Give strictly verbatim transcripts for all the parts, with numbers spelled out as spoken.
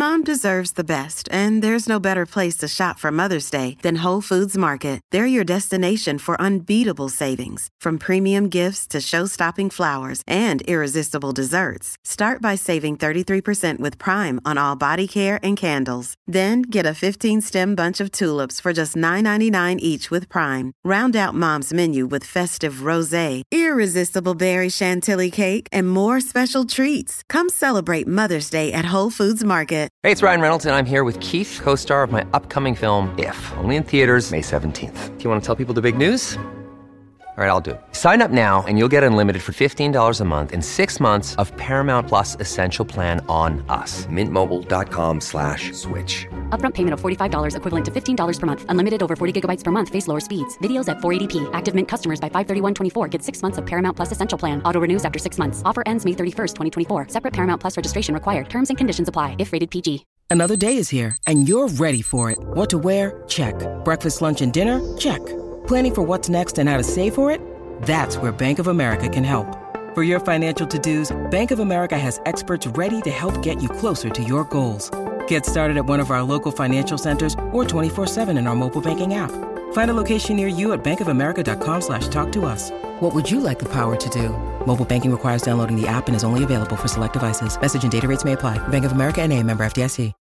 Mom deserves the best, and there's no better place to shop for Mother's Day than Whole Foods Market. They're your destination for unbeatable savings, from premium gifts to show-stopping flowers and irresistible desserts. Start by saving thirty-three percent with Prime on all body care and candles. Then get a fifteen-stem bunch of tulips for just nine ninety-nine each with Prime. Round out Mom's menu with festive rosé, irresistible berry chantilly cake, and more special treats. Come celebrate Mother's Day at Whole Foods Market. Hey, it's Ryan Reynolds, and I'm here with Keith, co-star of my upcoming film, If, only in theaters May seventeenth. Do you want to tell people the big news? All right, I'll do it. Sign up now and you'll get unlimited for fifteen dollars a month and six months of Paramount Plus Essential Plan on us. Mint Mobile dot com slash switch. Upfront payment of forty-five dollars equivalent to fifteen dollars per month. Unlimited over forty gigabytes per month. Face lower speeds. Videos at four eighty p. Active Mint customers by five thirty-one twenty-four get six months of Paramount Plus Essential Plan. Auto renews after six months. Offer ends May thirty-first, twenty twenty-four. Separate Paramount Plus registration required. Terms and conditions apply if rated P G. Another day is here and you're ready for it. What to wear? Check. Breakfast, lunch, and dinner? Check. Planning for what's next and how to save for it? That's where Bank of America can help. For your financial to-dos, Bank of America has experts ready to help get you closer to your goals. Get started at one of our local financial centers or twenty-four seven in our mobile banking app. Find a location near you at bankofamerica.com slash talk to us. What would you like the power to do? Mobile banking requires downloading the app and is only available for select devices. Message and data rates may apply. Bank of America N A, member F D I C.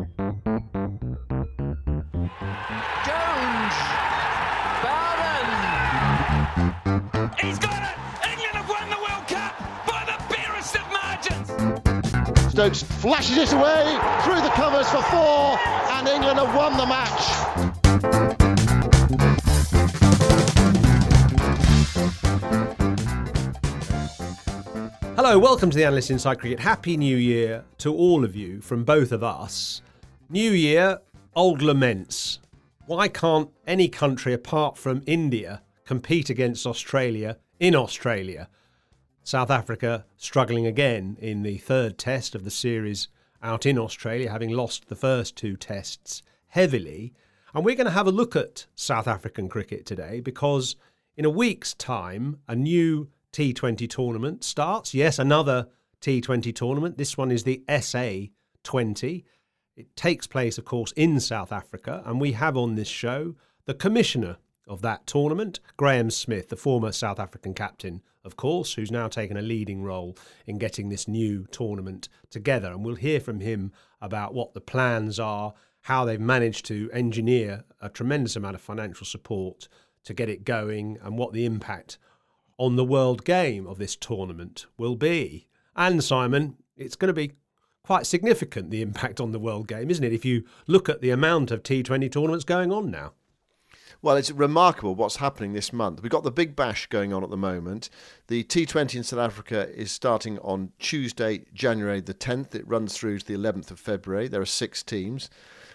He's got it! England have won the World Cup by the barest of margins! Stokes flashes it away through the covers for four, and England have won the match. Hello, welcome to the Analyst Inside Cricket. Happy New Year to all of you from both of us. New Year, old laments. Why can't any country apart from India compete against Australia in Australia? South Africa struggling again in the third test of the series out in Australia, having lost the first two tests heavily. And we're going to have a look at South African cricket today because in a week's time, a new T twenty tournament starts. Yes, another T twenty tournament. This one is the S A twenty. It takes place, of course, in South Africa. And we have on this show the commissioner of that tournament, Graham Smith, the former South African captain, of course, who's now taken a leading role in getting this new tournament together. And we'll hear from him about what the plans are, how they've managed to engineer a tremendous amount of financial support to get it going, and what the impact on the world game of this tournament will be. And Simon, it's going to be quite significant, the impact on the world game, isn't it, if you look at the amount of T twenty tournaments going on now? Well, it's remarkable what's happening this month. We've got the Big Bash going on at the moment. The T twenty in South Africa is starting on Tuesday, January the tenth. It runs through to the eleventh of February. There are six teams.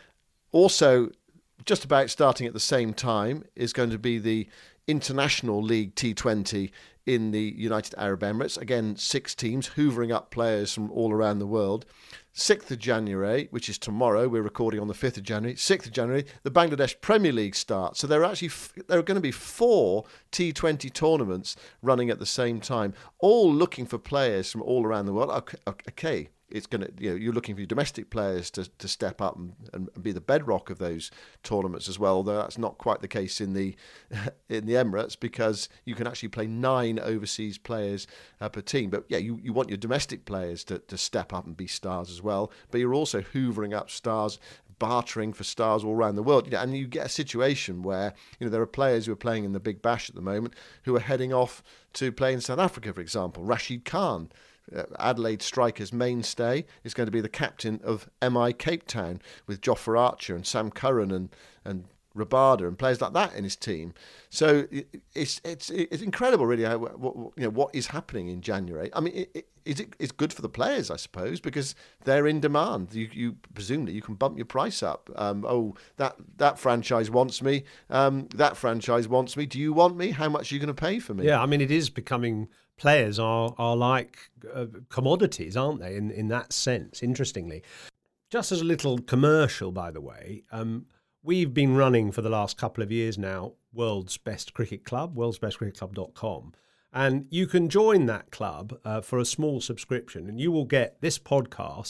Also, just about starting at the same time is going to be the International League T twenty in the United Arab Emirates. Again, six teams hoovering up players from all around the world. sixth of January, which is tomorrow, we're recording on the fifth of January, sixth of January, the Bangladesh Premier League starts. So there are actually there are going to be four T twenty tournaments running at the same time, all looking for players from all around the world. Okay, okay. It's going to, you know, you're looking for your domestic players to, to step up and, and be the bedrock of those tournaments as well. Although that's not quite the case in the in the Emirates, because you can actually play nine overseas players uh, per team. But yeah, you, you want your domestic players to, to step up and be stars as well. But you're also hoovering up stars, bartering for stars all around the world. You know, and you get a situation where, you know, there are players who are playing in the Big Bash at the moment who are heading off to play in South Africa, for example. Rashid Khan, Uh, Adelaide Strikers mainstay, is going to be the captain of M I Cape Town with Jofra Archer and Sam Curran and and Rabada and players like that in his team. So it, it's it's it's incredible, really, how, what, you know, what is happening in January. I mean, it, it, is it, it's good for the players, I suppose, because they're in demand. You, you presumably you can bump your price up. Um, oh, that that franchise wants me. Um, that franchise wants me. Do you want me? How much are you going to pay for me? Yeah, I mean, it is becoming. Players are are like uh, commodities, aren't they, in, in that sense, interestingly. Just as a little commercial, by the way, um, we've been running for the last couple of years now World's Best Cricket Club, worlds best cricket club dot com. And you can join that club uh, for a small subscription, and you will get this podcast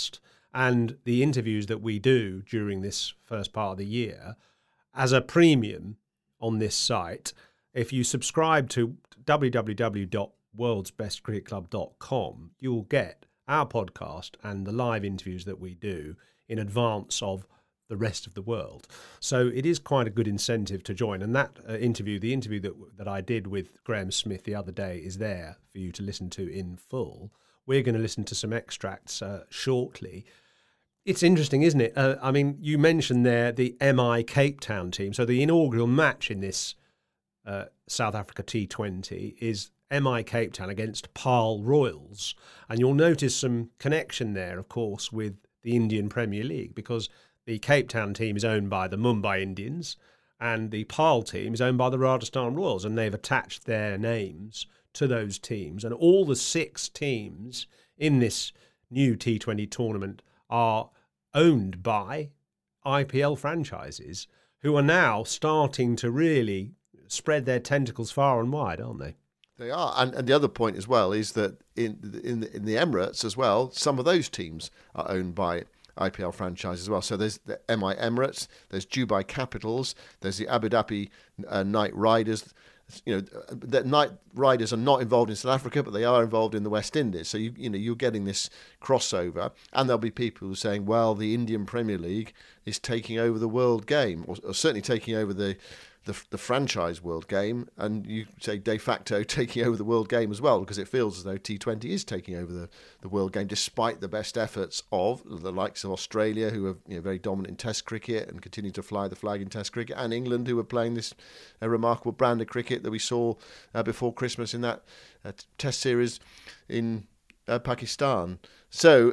and the interviews that we do during this first part of the year as a premium on this site. If you subscribe to w w w dot worlds best cricket club dot com, you will get our podcast and the live interviews that we do in advance of the rest of the world. So it is quite a good incentive to join. And that uh, interview, the interview that that I did with Graham Smith the other day, is there for you to listen to in full. We're going to listen to some extracts uh, shortly. It's interesting, isn't it? Uh, I mean, you mentioned there the M I Cape Town team. So the inaugural match in this uh, South Africa T twenty is M I Cape Town against Paarl Royals. And you'll notice some connection there, of course, with the Indian Premier League, because the Cape Town team is owned by the Mumbai Indians and the Paarl team is owned by the Rajasthan Royals, and they've attached their names to those teams. And all the six teams in this new T twenty tournament are owned by I P L franchises who are now starting to really spread their tentacles far and wide, aren't they? They are, and, and the other point as well is that in in the, in the Emirates as well, some of those teams are owned by I P L franchises as well. So there's the M I Emirates, there's Dubai Capitals, there's the Abu Dhabi uh, Knight Riders. You know, the Knight Riders are not involved in South Africa, but they are involved in the West Indies. So you you know you're getting this crossover, and there'll be people who are saying, well, the Indian Premier League is taking over the world game, or, or certainly taking over the. The, the franchise world game, and you say de facto taking over the world game as well, because it feels as though T twenty is taking over the, the world game, despite the best efforts of the likes of Australia, who are you know, very dominant in Test cricket and continue to fly the flag in Test cricket, and England, who are playing this uh, remarkable brand of cricket that we saw uh, before Christmas in that uh, Test series in uh, Pakistan. So.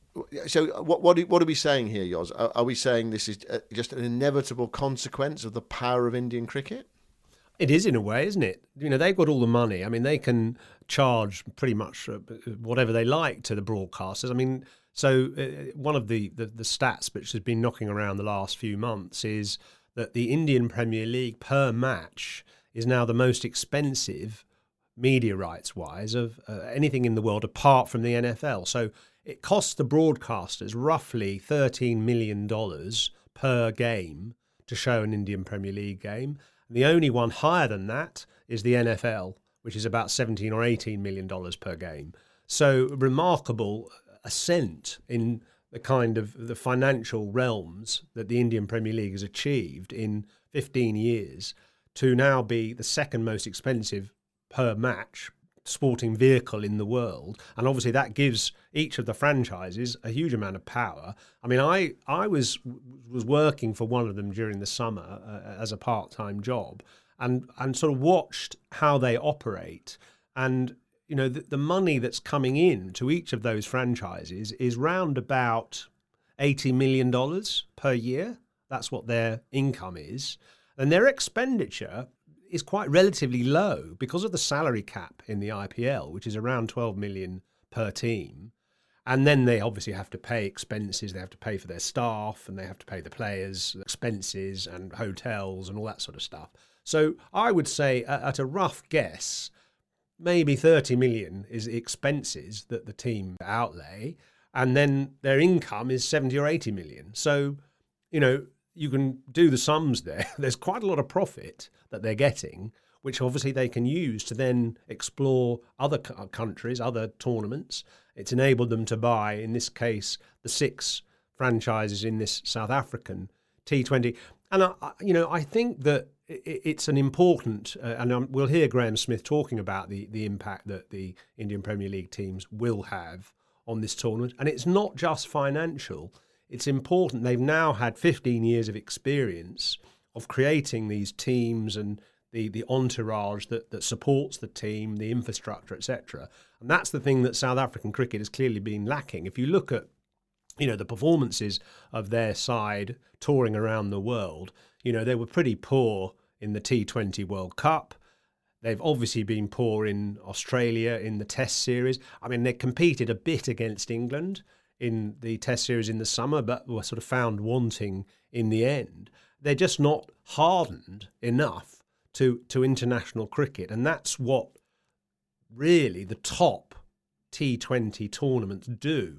So what what are, what are we saying here, Yoz? Are, are we saying this is just an inevitable consequence of the power of Indian cricket? It is in a way, isn't it? You know, they've got all the money. I mean, they can charge pretty much whatever they like to the broadcasters. I mean, so uh, one of the, the, the stats which has been knocking around the last few months is that the Indian Premier League per match is now the most expensive media rights-wise of uh, anything in the world apart from the N F L. So it costs the broadcasters roughly thirteen million dollars per game to show an Indian Premier League game. And the only one higher than that is the N F L, which is about seventeen or eighteen million dollars per game. So remarkable ascent in the kind of the financial realms that the Indian Premier League has achieved in fifteen years to now be the second most expensive per match sporting vehicle in the world. And obviously that gives each of the franchises a huge amount of power. I mean, I I was was working for one of them during the summer uh, as a part-time job, and and sort of watched how they operate. And you know, the, the money that's coming in to each of those franchises is round about eighty million dollars per year. That's what their income is. And their expenditure is quite relatively low because of the salary cap in the I P L, which is around twelve million per team. And then they obviously have to pay expenses. They have to pay for their staff, and they have to pay the players' expenses and hotels and all that sort of stuff. So I would say at a rough guess, maybe thirty million is the expenses that the team outlay, and then their income is seventy or eighty million. So, you know, you can do the sums there. There's quite a lot of profit that they're getting, which obviously they can use to then explore other countries, other tournaments. It's enabled them to buy, in this case, the six franchises in this South African T twenty. And, I, you know, I think that it's an important, uh, and we'll hear Graham Smith talking about the, the impact that the Indian Premier League teams will have on this tournament. And it's not just financial. It's important. They've now had fifteen years of experience of creating these teams and the, the entourage that, that supports the team, the infrastructure, et cetera. And that's the thing that South African cricket has clearly been lacking. If you look at, you know, the performances of their side touring around the world, you know, they were pretty poor in the T twenty World Cup. They've obviously been poor in Australia in the Test series. I mean, they competed a bit against England in the Test series in the summer, but were sort of found wanting in the end. They're just not hardened enough to, to international cricket. And that's what really the top T twenty tournaments do,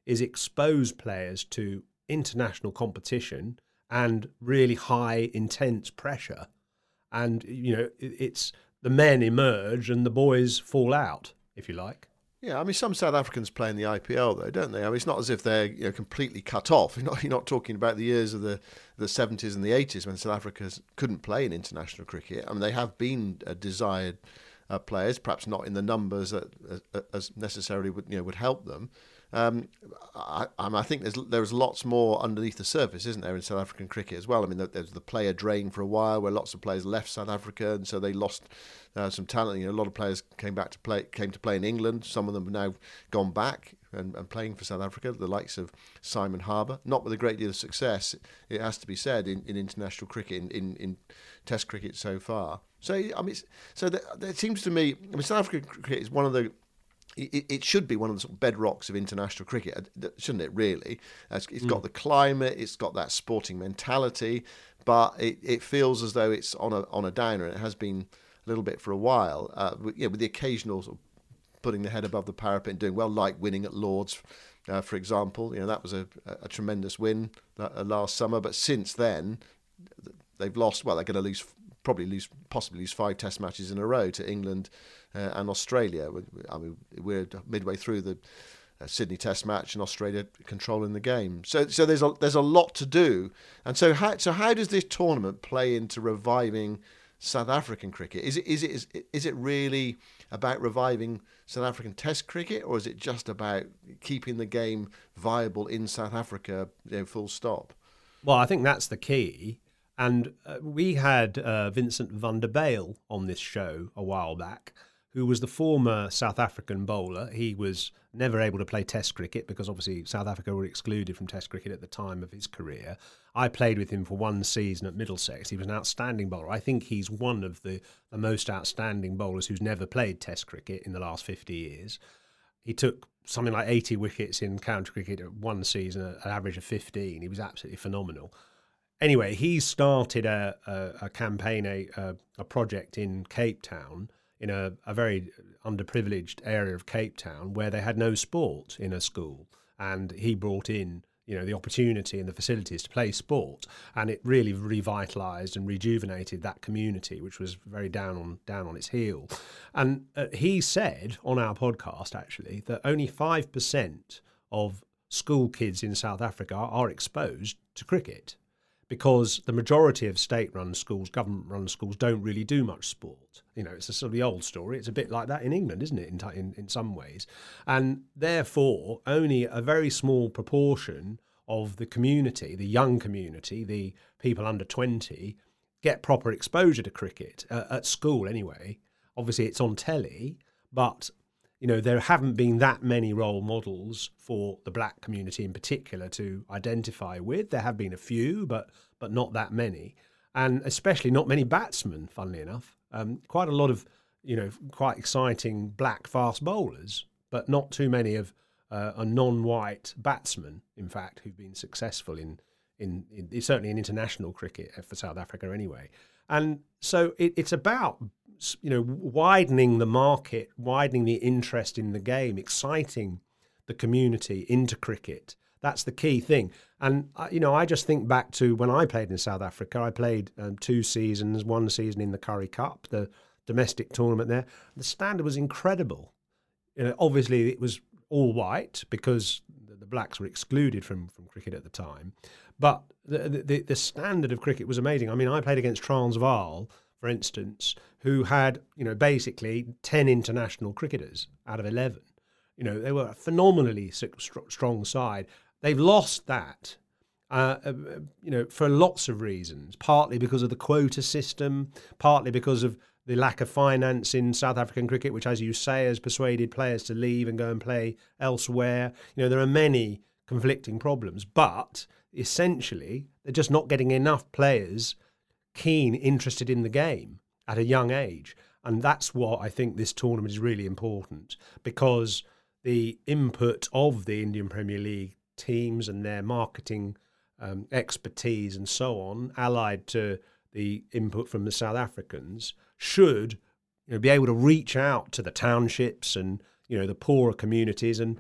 is expose players to international competition and really high, intense pressure. And, you know, it's the men emerge and the boys fall out, if you like. Yeah, I mean, some South Africans play in the I P L, though, don't they? I mean, it's not as if they're, you know, completely cut off. You're not, you're not talking about the years of the, the seventies and the eighties when South Africa couldn't play in international cricket. I mean, they have been uh, desired uh, players, perhaps not in the numbers that uh, as necessarily would, you know, would help them. Um, I, I think there's there's lots more underneath the surface, isn't there, in South African cricket as well? I mean, there's the player drain for a while, where lots of players left South Africa, and so they lost uh, some talent. You know, a lot of players came back to play, came to play in England. Some of them have now gone back and, and playing for South Africa. The likes of Simon Harbour, not with a great deal of success, it has to be said, in, in international cricket, in, in, in Test cricket so far. So I mean, so there, there seems to me, I mean, South African cricket is one of the It, it should be one of the sort of bedrocks of international cricket, shouldn't it, really? It's mm. got the climate, it's got that sporting mentality, but it, it feels as though it's on a on a downer, and it has been a little bit for a while, uh, with, yeah, with the occasional sort of putting the head above the parapet and doing well, like winning at Lords, uh, for example. You know, that was a, a tremendous win uh, last summer, but since then, they've lost, well, they're going to lose probably lose, possibly lose five Test matches in a row to England uh, and Australia. I mean, we're midway through the uh, Sydney Test match, and Australia controlling the game. So, so there's a there's a lot to do. And so, how so how does this tournament play into reviving South African cricket? Is it is it is, is it really about reviving South African Test cricket, or is it just about keeping the game viable in South Africa, you know, full stop? Well, I think that's the key. And uh, we had uh, Vincent van der Bijl on this show a while back, who was the former South African bowler. He was never able to play Test cricket because obviously South Africa were excluded from Test cricket at the time of his career. I played with him for one season at Middlesex. He was an outstanding bowler. I think he's one of the, the most outstanding bowlers who's never played Test cricket in the last fifty years. He took something like eighty wickets in county cricket at one season, at an average of fifteen. He was absolutely phenomenal. Anyway, he started a, a, a campaign, a, a project in Cape Town, in a, a very underprivileged area of Cape Town, where they had no sport in a school. And he brought in, you know, the opportunity and the facilities to play sport, and it really revitalised and rejuvenated that community, which was very down on down on its heel. And uh, he said on our podcast, actually, that only five percent of school kids in South Africa are exposed to cricket, because the majority of state-run schools, government-run schools, don't really do much sport. You know, it's a sort of the old story. It's a bit like that in England, isn't it, in, in, in some ways? And therefore, only a very small proportion of the community, the young community, the people under twenty, get proper exposure to cricket, uh, at school anyway. Obviously, it's on telly, but you know, there haven't been that many role models for the black community in particular to identify with. There have been a few, but but not that many. And especially not many batsmen, funnily enough. Um, quite a lot of, you know, quite exciting black fast bowlers, but not too many of uh, a non-white batsmen, in fact, who've been successful in, in, in certainly in international cricket for South Africa anyway. And so it, it's about, you know, widening the market, widening the interest in the game, exciting the community into cricket. That's the key thing. And, you know, I just think back to when I played in South Africa. I played um, two seasons, one season in the Currie Cup, the domestic tournament there. The standard was incredible. You know, obviously, it was all white because the blacks were excluded from, from cricket at the time. But the, the, the standard of cricket was amazing. I mean, I played against Transvaal, for instance, who had, you know, basically ten international cricketers out of eleven. You know, they were a phenomenally strong side. They've lost that, uh, you know, for lots of reasons, partly because of the quota system, partly because of the lack of finance in South African cricket, which, as you say, has persuaded players to leave and go and play elsewhere. You know, there are many conflicting problems, but essentially they're just not getting enough players keen, interested in the game at a young age. And that's what I think this tournament is really important, because the input of the Indian Premier League teams and their marketing um, expertise and so on, allied to the input from the South Africans, should, you know, be able to reach out to the townships and, you know, the poorer communities and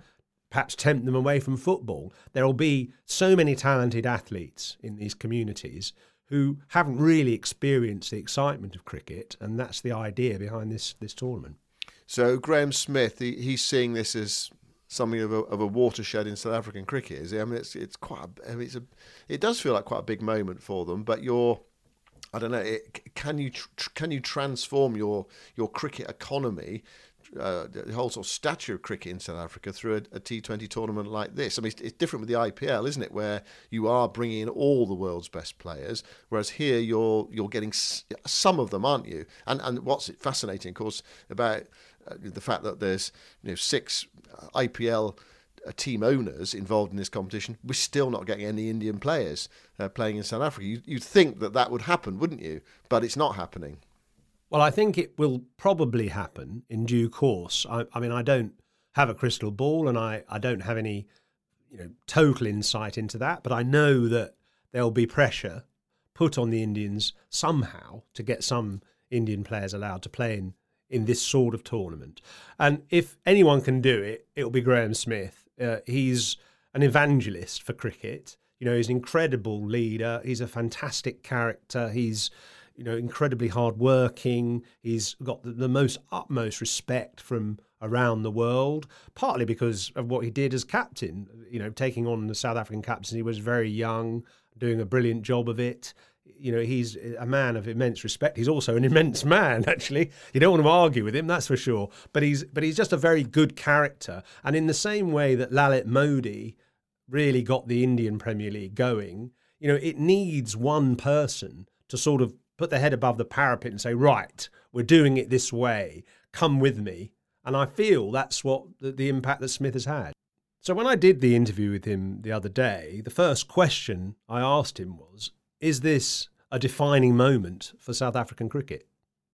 perhaps tempt them away from football. There will be so many talented athletes in these communities who haven't really experienced the excitement of cricket, and that's the idea behind this this tournament. So Graham Smith, he, he's seeing this as something of a, of a watershed in South African cricket, is it? I mean, it's it's quite. A, I mean, it's a. It does feel like quite a big moment for them. But you're, I don't know. It, can you tr- can you transform your your cricket economy, uh, the whole sort of stature of cricket in South Africa through a, a T twenty tournament like this? I mean, it's, it's different with the I P L, isn't it? Where you are bringing in all the world's best players, whereas here you're you're getting s- some of them, aren't you? And and what's fascinating, of course, about uh, the fact that there's you know six I P L team owners involved in this competition, we're still not getting any Indian players uh, playing in South Africa. You, you'd think that that would happen, wouldn't you? But it's not happening. Well, I think it will probably happen in due course. I, I mean, I don't have a crystal ball, and I, I don't have any, you know, total insight into that. But I know that there will be pressure put on the Indians somehow to get some Indian players allowed to play in, in this sort of tournament. And if anyone can do it, it will be Graham Smith. Uh, he's an evangelist for cricket. You know, he's an incredible leader. He's a fantastic character. He's you know, incredibly hardworking. He's got the, the most utmost respect from around the world, partly because of what he did as captain. You know, taking on the South African captaincy, he was very young, doing a brilliant job of it. You know, he's a man of immense respect. He's also an immense man, actually. You don't want to argue with him, that's for sure. But he's but he's just a very good character. And in the same way that Lalit Modi really got the Indian Premier League going, you know, it needs one person to sort of put their head above the parapet and say, right, we're doing it this way, come with me. And I feel that's what the, the impact that Smith has had. So when I did the interview with him the other day, the first question I asked him was, is this a defining moment for South African cricket?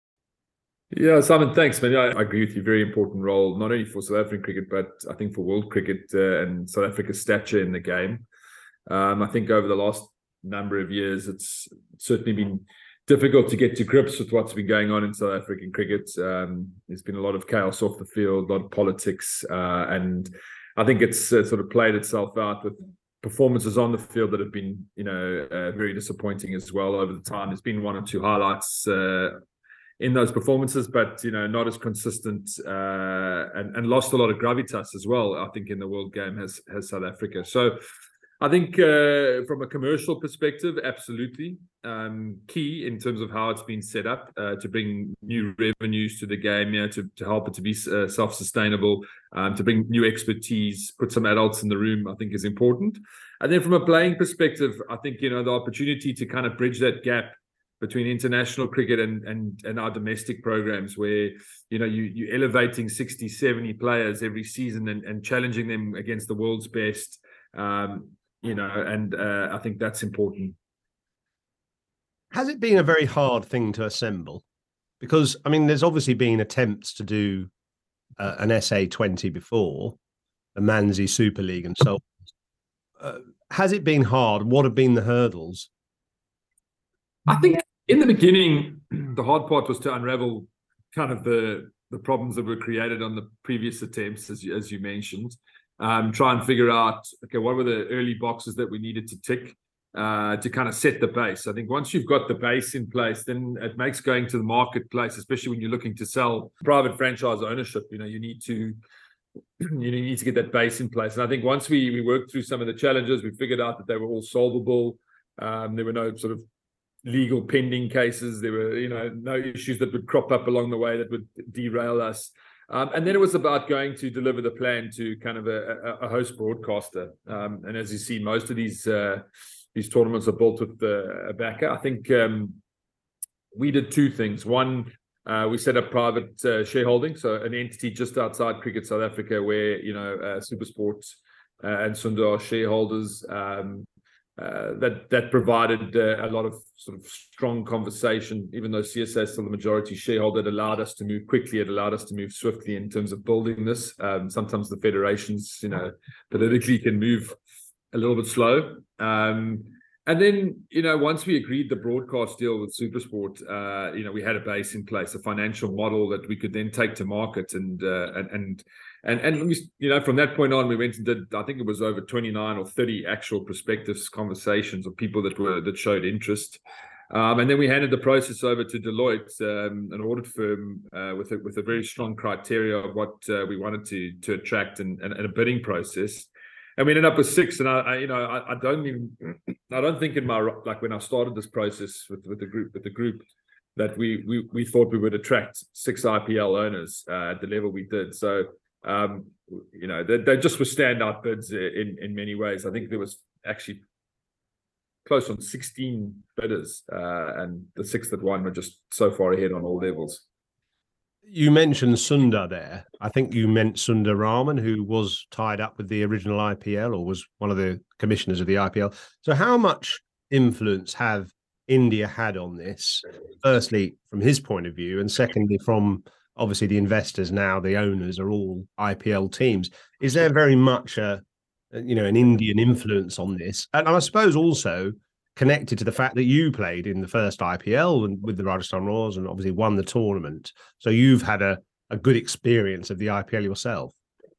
Yeah, Simon, thanks, man. I agree with you. Very important role, not only for South African cricket, but I think for world cricket uh, and South Africa's stature in the game. Um, I think over the last number of years, it's certainly been difficult to get to grips with what's been going on in South African cricket. Um, there's been a lot of chaos off the field, a lot of politics, uh, and I think it's uh, sort of played itself out with performances on the field that have been, you know, uh, very disappointing as well over the time. There's been one or two highlights uh, in those performances, but, you know, not as consistent uh, and, and lost a lot of gravitas as well, I think, in the world game has, has South Africa. So I think uh, from a commercial perspective, absolutely um, key in terms of how it's been set up uh, to bring new revenues to the game, you know, to, to help it to be uh, self-sustainable, um, to bring new expertise, put some adults in the room, I think is important. And then from a playing perspective, I think, you know, the opportunity to kind of bridge that gap between international cricket and, and, and our domestic programs where, you know, you, you're elevating sixty, seventy players every season and, and challenging them against the world's best. Um, You know, and uh, I think that's important. Has it been a very hard thing to assemble? Because, I mean, there's obviously been attempts to do uh, an S A twenty before, the Manzi Super League and so on. Uh, has it been hard? What have been the hurdles? I think in the beginning, the hard part was to unravel kind of the, the problems that were created on the previous attempts, as you, as you mentioned. Um, try and figure out, okay, what were the early boxes that we needed to tick uh, to kind of set the base. I think once you've got the base in place, then it makes going to the marketplace, especially when you're looking to sell private franchise ownership, you know, you need to you need to get that base in place. And I think once we, we worked through some of the challenges, we figured out that they were all solvable. Um, there were no sort of legal pending cases. There were, you know, no issues that would crop up along the way that would derail us. Um, and then it was about going to deliver the plan to kind of a, a, a host broadcaster. Um, and as you see, most of these uh, these tournaments are built with the, a backer. I think um, we did two things. One, uh, we set up private uh, shareholding, so an entity just outside Cricket South Africa where, you know, uh, SuperSport uh, and Sundar are shareholders. Um, Uh, that that provided uh, a lot of sort of strong conversation, even though C S A is still the majority shareholder. It allowed us to move quickly. It allowed us to move swiftly in terms of building this. Um, sometimes the federations, you know, politically can move a little bit slow. Um, and then, you know, once we agreed the broadcast deal with SuperSport, uh, you know, we had a base in place, a financial model that we could then take to market and uh, and, and And and we, you know, from that point on, we went and did, I think it was over twenty-nine or thirty actual prospectus conversations of people that were that showed interest. Um, and then we handed the process over to Deloitte, um, an audit firm uh, with a, with a very strong criteria of what uh, we wanted to to attract, and, and, and a bidding process. And we ended up with six. And I, I you know, I, I don't even, I don't think in my like when I started this process with, with the group with the group that we we we thought we would attract six I P L owners uh, at the level we did. So. Um, you know, they, they just were standout bids in, in many ways. I think there was actually close on sixteen bidders, uh, and the six that won were just so far ahead on all levels. You mentioned Sundar there. I think you meant Sundar Raman, who was tied up with the original I P L or was one of the commissioners of the I P L. So how much influence have India had on this? Firstly, from his point of view, and secondly, from obviously the investors now, the owners are all I P L teams. Is there very much a, you know, an Indian influence on this? And I suppose also connected to the fact that you played in the first I P L and with the Rajasthan Royals and obviously won the tournament. So you've had a, a good experience of the I P L yourself.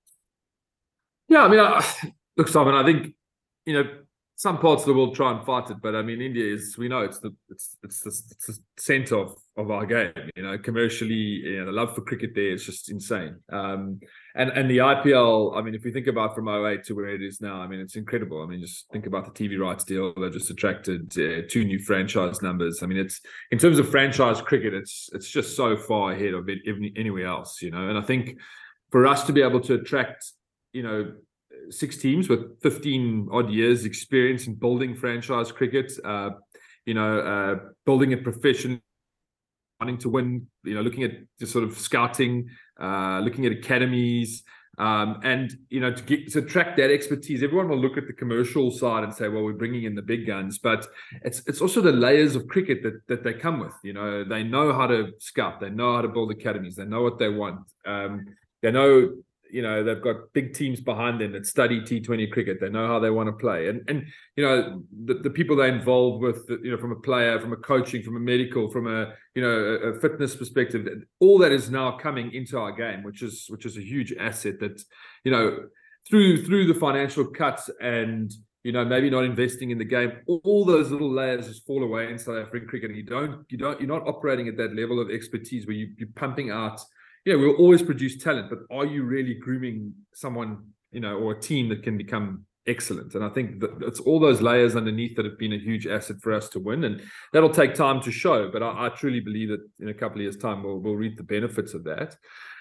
Yeah, I mean, I, look, Simon, I think, you know, some parts of the world try and fight it, but I mean, India is, we know it's the it's it's the, it's the center of, of our game. You know, commercially, you know, the love for cricket there is just insane. Um, and and the I P L, I mean, if you think about from oh eight to where it is now, I mean, it's incredible. I mean, just think about the T V rights deal that just attracted uh, two new franchise numbers. I mean, it's in terms of franchise cricket, it's it's just so far ahead of it anywhere else. You know, and I think for us to be able to attract, you know, six teams with fifteen odd years experience in building franchise cricket, uh, you know, uh, building a profession, wanting to win, you know, looking at just sort of scouting, uh, looking at academies, um, and, you know, to get to attract that expertise. Everyone will look at the commercial side and say, well, we're bringing in the big guns, but it's it's also the layers of cricket that that they come with. You know, they know how to scout, they know how to build academies, they know what they want, um, they know. You know, they've got big teams behind them that study T twenty cricket. They know how they want to play. And, and you know, the, the people they're involved with, you know, from a player, from a coaching, from a medical, from a, you know, a, a fitness perspective, all that is now coming into our game, which is which is a huge asset that, you know, through through the financial cuts and, you know, maybe not investing in the game, all those little layers just fall away in South African cricket. And you don't, you don't, you're not operating at that level of expertise where you, you're pumping out. Yeah, we'll always produce talent, but are you really grooming someone, you know, or a team that can become excellent? And I think that it's all those layers underneath that have been a huge asset for us to win, and that'll take time to show. But I, I truly believe that in a couple of years' time, we'll we'll reap the benefits of that.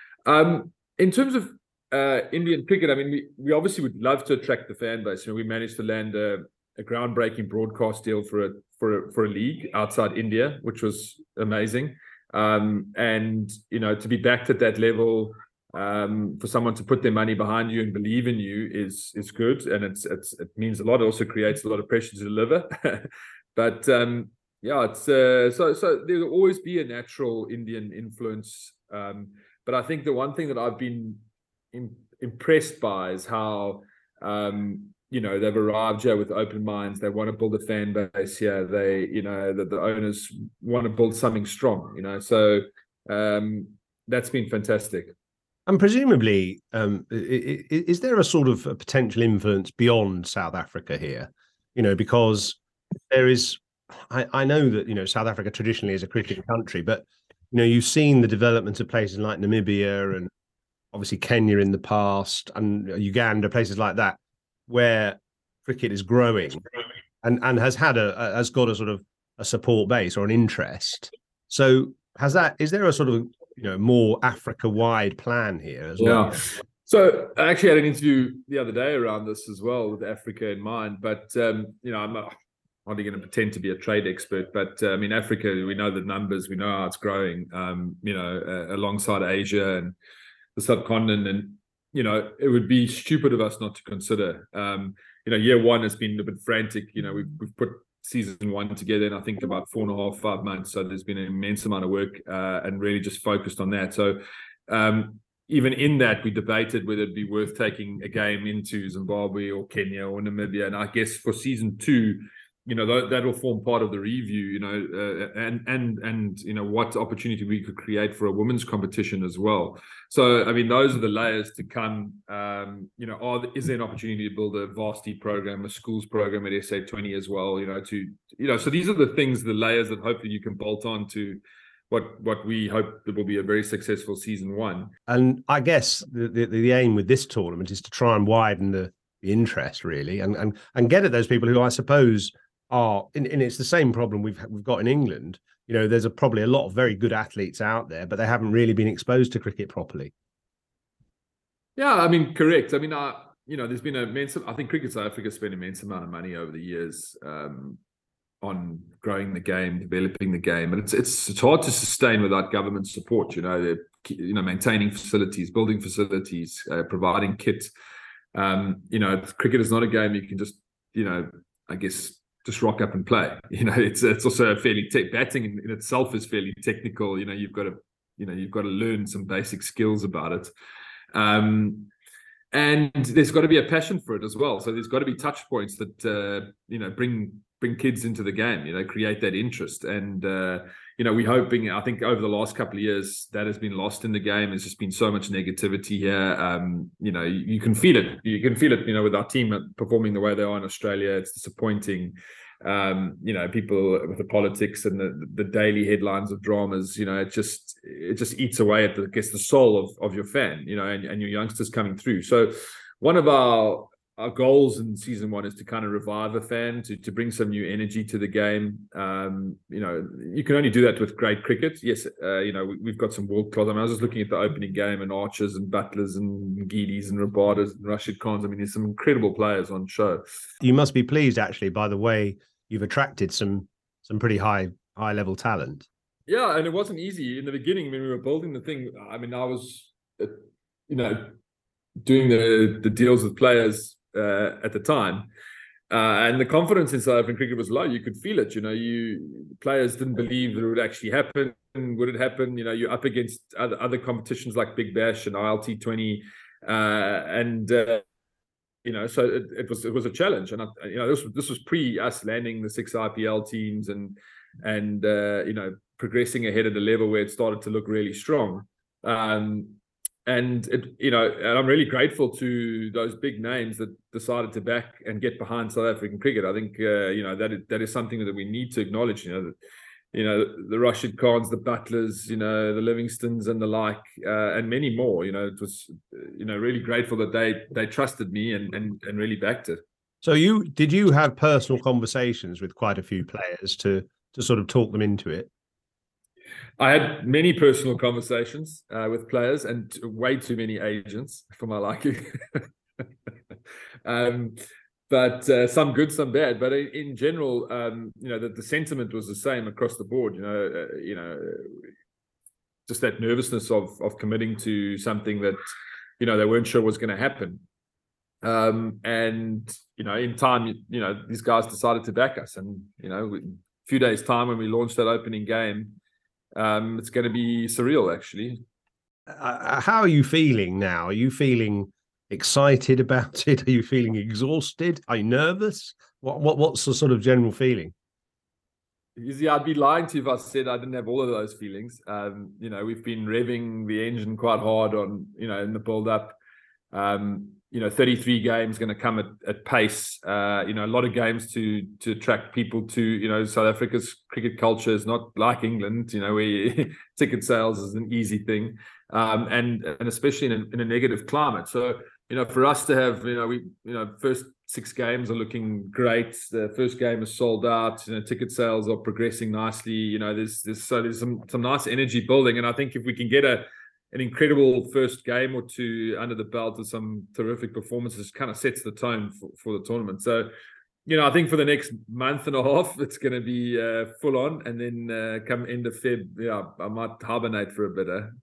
Um, in terms of uh, Indian cricket, I mean, we we obviously would love to attract the fan base. You know, we managed to land a, a groundbreaking broadcast deal for a for a, for a league outside India, which was amazing. Um, and, you know, to be backed at that level, um, for someone to put their money behind you and believe in you is is good. And it's, it's it means a lot. It also creates a lot of pressure to deliver. But, um, yeah, it's uh, so so there'll always be a natural Indian influence. Um, but I think the one thing that I've been in, impressed by is how, um, you know, they've arrived here with open minds. They want to build a fan base here. They, you know, the, the owners want to build something strong, you know. So um, that's been fantastic. And presumably, um, is, is there a sort of a potential influence beyond South Africa here? You know, because there is, I, I know that, you know, South Africa traditionally is a cricket country, but, you know, you've seen the development of places like Namibia and obviously Kenya in the past and Uganda, places like that, where cricket is growing and, and has had a, a has got a sort of a support base or an interest. So has that, is there a sort of, you know, more Africa-wide plan here as well? Yeah. So I actually had an interview the other day around this as well with Africa in mind. But, um, you know, I'm not hardly going to pretend to be a trade expert, but uh, I mean, Africa, we know the numbers, we know how it's growing, um, you know, uh, alongside Asia and the subcontinent. And, you know, it would be stupid of us not to consider. Um, you know, year one has been a bit frantic. You know, we've, we've put season one together in, I think, about four and a half, five months. So there's been an immense amount of work uh, and really just focused on that. So um, even in that, we debated whether it'd be worth taking a game into Zimbabwe or Kenya or Namibia. And I guess for season two, you know, that, that will form part of the review, you know, uh, and, and, and, you know, what opportunity we could create for a women's competition as well. So, I mean, those are the layers to come. Um, you know, are, is there an opportunity to build a varsity program, a schools program at S A twenty as well, you know, to, you know, so these are the things, the layers that hopefully you can bolt on to what, what we hope that will be a very successful season one. And I guess the, the, the aim with this tournament is to try and widen the, the interest really, and, and, and get at those people who I suppose are, and, and it's the same problem we've we've got in England. You know, there's a, probably a lot of very good athletes out there, but they haven't really been exposed to cricket properly. Yeah, I mean, correct. I mean, I, you know, there's been a immense, I think Cricket South Africa spent an immense amount of money over the years um, on growing the game, developing the game, and it's it's it's hard to sustain without government support. You know, you know, maintaining facilities, building facilities, uh, providing kit. Um, you know, cricket is not a game you can just, you know, I guess. just rock up and play. You know, it's it's also a fairly tech batting in, in itself is fairly technical. You know, you've got to, you know, you've got to learn some basic skills about it. Um, and there's got to be a passion for it as well. So there's got to be touch points that, uh, you know, bring bring kids into the game, you know, create that interest. And, uh, you know, we're hoping, I think over the last couple of years, that has been lost in the game. There's just been so much negativity here. Um, you know, you, you can feel it. You can feel it, you know, with our team performing the way they are in Australia. It's disappointing. Um, you know, people with the politics and the, the daily headlines of dramas, you know, it just it just eats away at, the, I guess, the soul of, of your fan, you know, and, and your youngsters coming through. So one of our our goals in season one is to kind of revive a fan, to, to bring some new energy to the game. Um, you know, you can only do that with great cricket. Yes, uh, you know, we, we've got some world class. I mean, I was just looking at the opening game and Archers and Butlers and Geedies and Rabadas and Rashid Khans. I mean, there's some incredible players on show. You must be pleased, actually, by the way you've attracted some some pretty high high level talent. Yeah, and it wasn't easy in the beginning when we were building the thing. I mean, I was, uh, you know, doing the the deals with players uh, at the time, uh, and the confidence in South African cricket was low. You could feel it. You know, you players didn't believe that it would actually happen. Would it happen? You know, you're up against other other competitions like Big Bash and I L T twenty, uh, and. Uh, You know, so it, it was it was a challenge, and I, you know this this was pre us landing the six I P L teams and and uh, you know progressing ahead at a level where it started to look really strong, um, and it you know and I'm really grateful to those big names that decided to back and get behind South African cricket. I think uh, you know that is, that is something that we need to acknowledge. You know. That, You know, the Rashid Khans, the Butlers, you know, the Livingstons and the like, uh, and many more. You know, it was, you know, really grateful that they they trusted me and and and really backed it. So you did you have personal conversations with quite a few players to to sort of talk them into it? I had many personal conversations uh, with players and way too many agents for my liking. um, But uh, some good, some bad. But in, in general, um, you know, the, the sentiment was the same across the board. You know, uh, you know, just that nervousness of of committing to something that, you know, they weren't sure was going to happen. Um, and you know, in time, you know, these guys decided to back us. And you know, a few days time when we launched that opening game, um, it's going to be surreal, actually. Uh, how are you feeling now? Are you feeling excited about it? Are you feeling exhausted? Are you nervous? What what what's the sort of general feeling? Yeah, I'd be lying to you if I said I didn't have all of those feelings. Um, you know, we've been revving the engine quite hard on, you know, in the build up. Um, you know, thirty-three games going to come at, at pace. Uh, you know, a lot of games to to attract people to, you know, South Africa's cricket culture is not like England, you know, where ticket sales is an easy thing. Um, and and especially in a, in a negative climate. So, you know, for us to have, you know, we, you know, first six games are looking great. The first game is sold out. You know, ticket sales are progressing nicely. You know, there's there's so there's some some nice energy building, and I think if we can get a an incredible first game or two under the belt with some terrific performances, kind of sets the tone for, for the tournament. So, you know, I think for the next month and a half, it's going to be uh, full on, and then uh, come end of Feb, yeah, I might hibernate for a bit. Eh?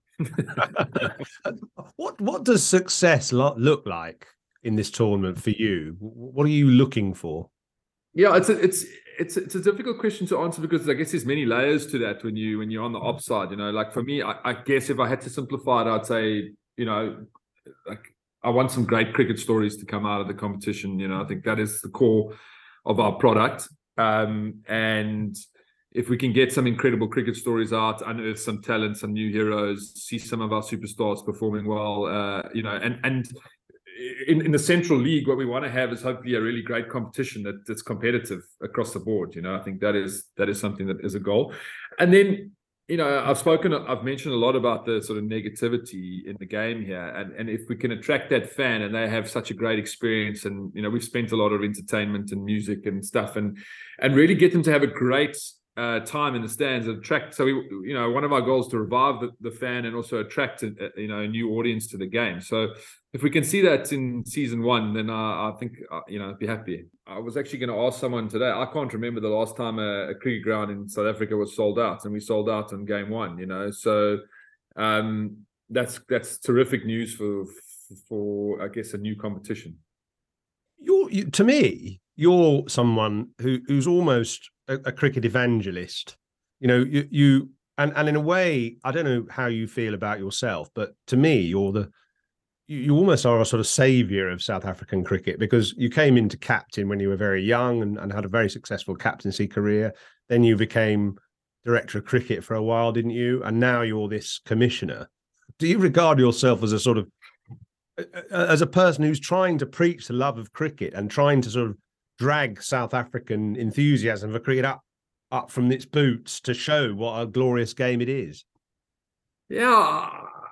what what does success lo- look like in this tournament for you? What are you looking for? Yeah, it's a, it's it's it's a difficult question to answer because I guess there's many layers to that when you when you're on the ops side. You know, like for me, I, I guess if I had to simplify it, I'd say, you know, like I want some great cricket stories to come out of the competition. You know, I think that is the core of our product. Um, and if we can get some incredible cricket stories out, unearth some talent, some new heroes, see some of our superstars performing well, uh, you know, and and in, in the Central League, what we want to have is hopefully a really great competition that, that's competitive across the board. You know, I think that is that is something that is a goal. And then, you know, I've spoken, I've mentioned a lot about the sort of negativity in the game here. And, and if we can attract that fan and they have such a great experience, and, you know, we've spent a lot of entertainment and music and stuff, and and really get them to have a great uh, time in the stands and attract. So, we, you know, one of our goals is to revive the, the fan and also attract, a, you know, a new audience to the game. So if we can see that in season one, then I, I think, uh, you know, I'd be happy. I was actually going to ask someone today. I can't remember the last time a, a cricket ground in South Africa was sold out, and we sold out on game one, you know. So um, that's that's terrific news for, for I guess, a new competition. You're, you, to me, you're someone who, who's almost a, a cricket evangelist. You know, you, you and, and in a way, I don't know how you feel about yourself, but to me, you're the you almost are a sort of saviour of South African cricket, because you came into captain when you were very young and, and had a very successful captaincy career. Then you became director of cricket for a while, didn't you? And now you're this commissioner. Do you regard yourself as a sort of, as a person who's trying to preach the love of cricket and trying to sort of drag South African enthusiasm for cricket up, up from its boots to show what a glorious game it is? Yeah.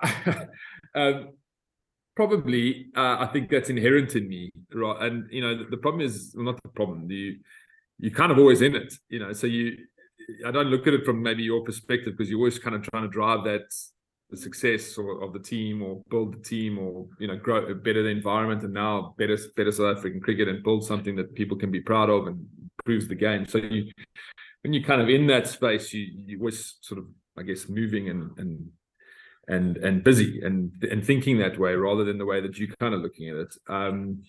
um, Probably, uh, I think that's inherent in me, right? And you know, the, the problem is, well, not the problem. You, you're kind of always in it, you know. So you, I don't look at it from maybe your perspective, because you're always kind of trying to drive that the success or, of the team, or build the team, or you know, grow better the environment, and now better, better South African cricket, and build something that people can be proud of and improves the game. So you, when you're kind of in that space, you you always sort of, I guess, moving and and. and and busy and and thinking that way, rather than the way that you're kind of looking at it. Um,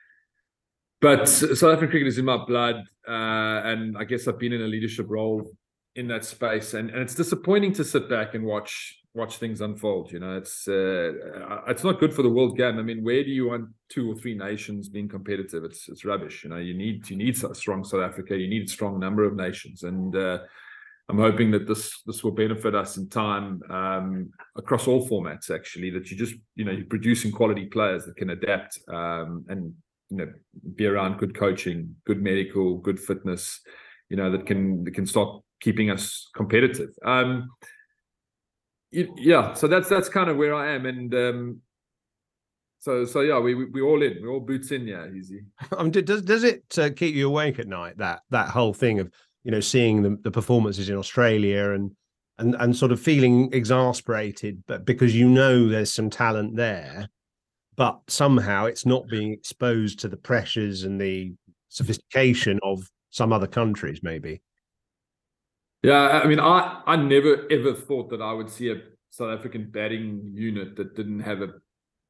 but South African cricket is in my blood, uh, and I guess I've been in a leadership role in that space, and, and it's disappointing to sit back and watch watch things unfold. You know, it's uh, it's not good for the world game. I mean, where do you want two or three nations being competitive? It's it's rubbish. You know, you need you need a strong South Africa. You need a strong number of nations, and uh, I'm hoping that this this will benefit us in time, um, across all formats, actually, that you just, you know, you're producing quality players that can adapt, um, and, you know, be around good coaching, good medical, good fitness, you know, that can that can start keeping us competitive. Um, it, yeah, so that's that's kind of where I am. And um, so, so yeah, we, we, we're all in. We're all boots in, yeah, easy. Um, does, does it uh, keep you awake at night, that that whole thing of, you know, seeing the, the performances in Australia and and and sort of feeling exasperated, but because you know there's some talent there, but somehow it's not being exposed to the pressures and the sophistication of some other countries, maybe? Yeah, I mean, I, I never ever thought that I would see a South African batting unit that didn't have a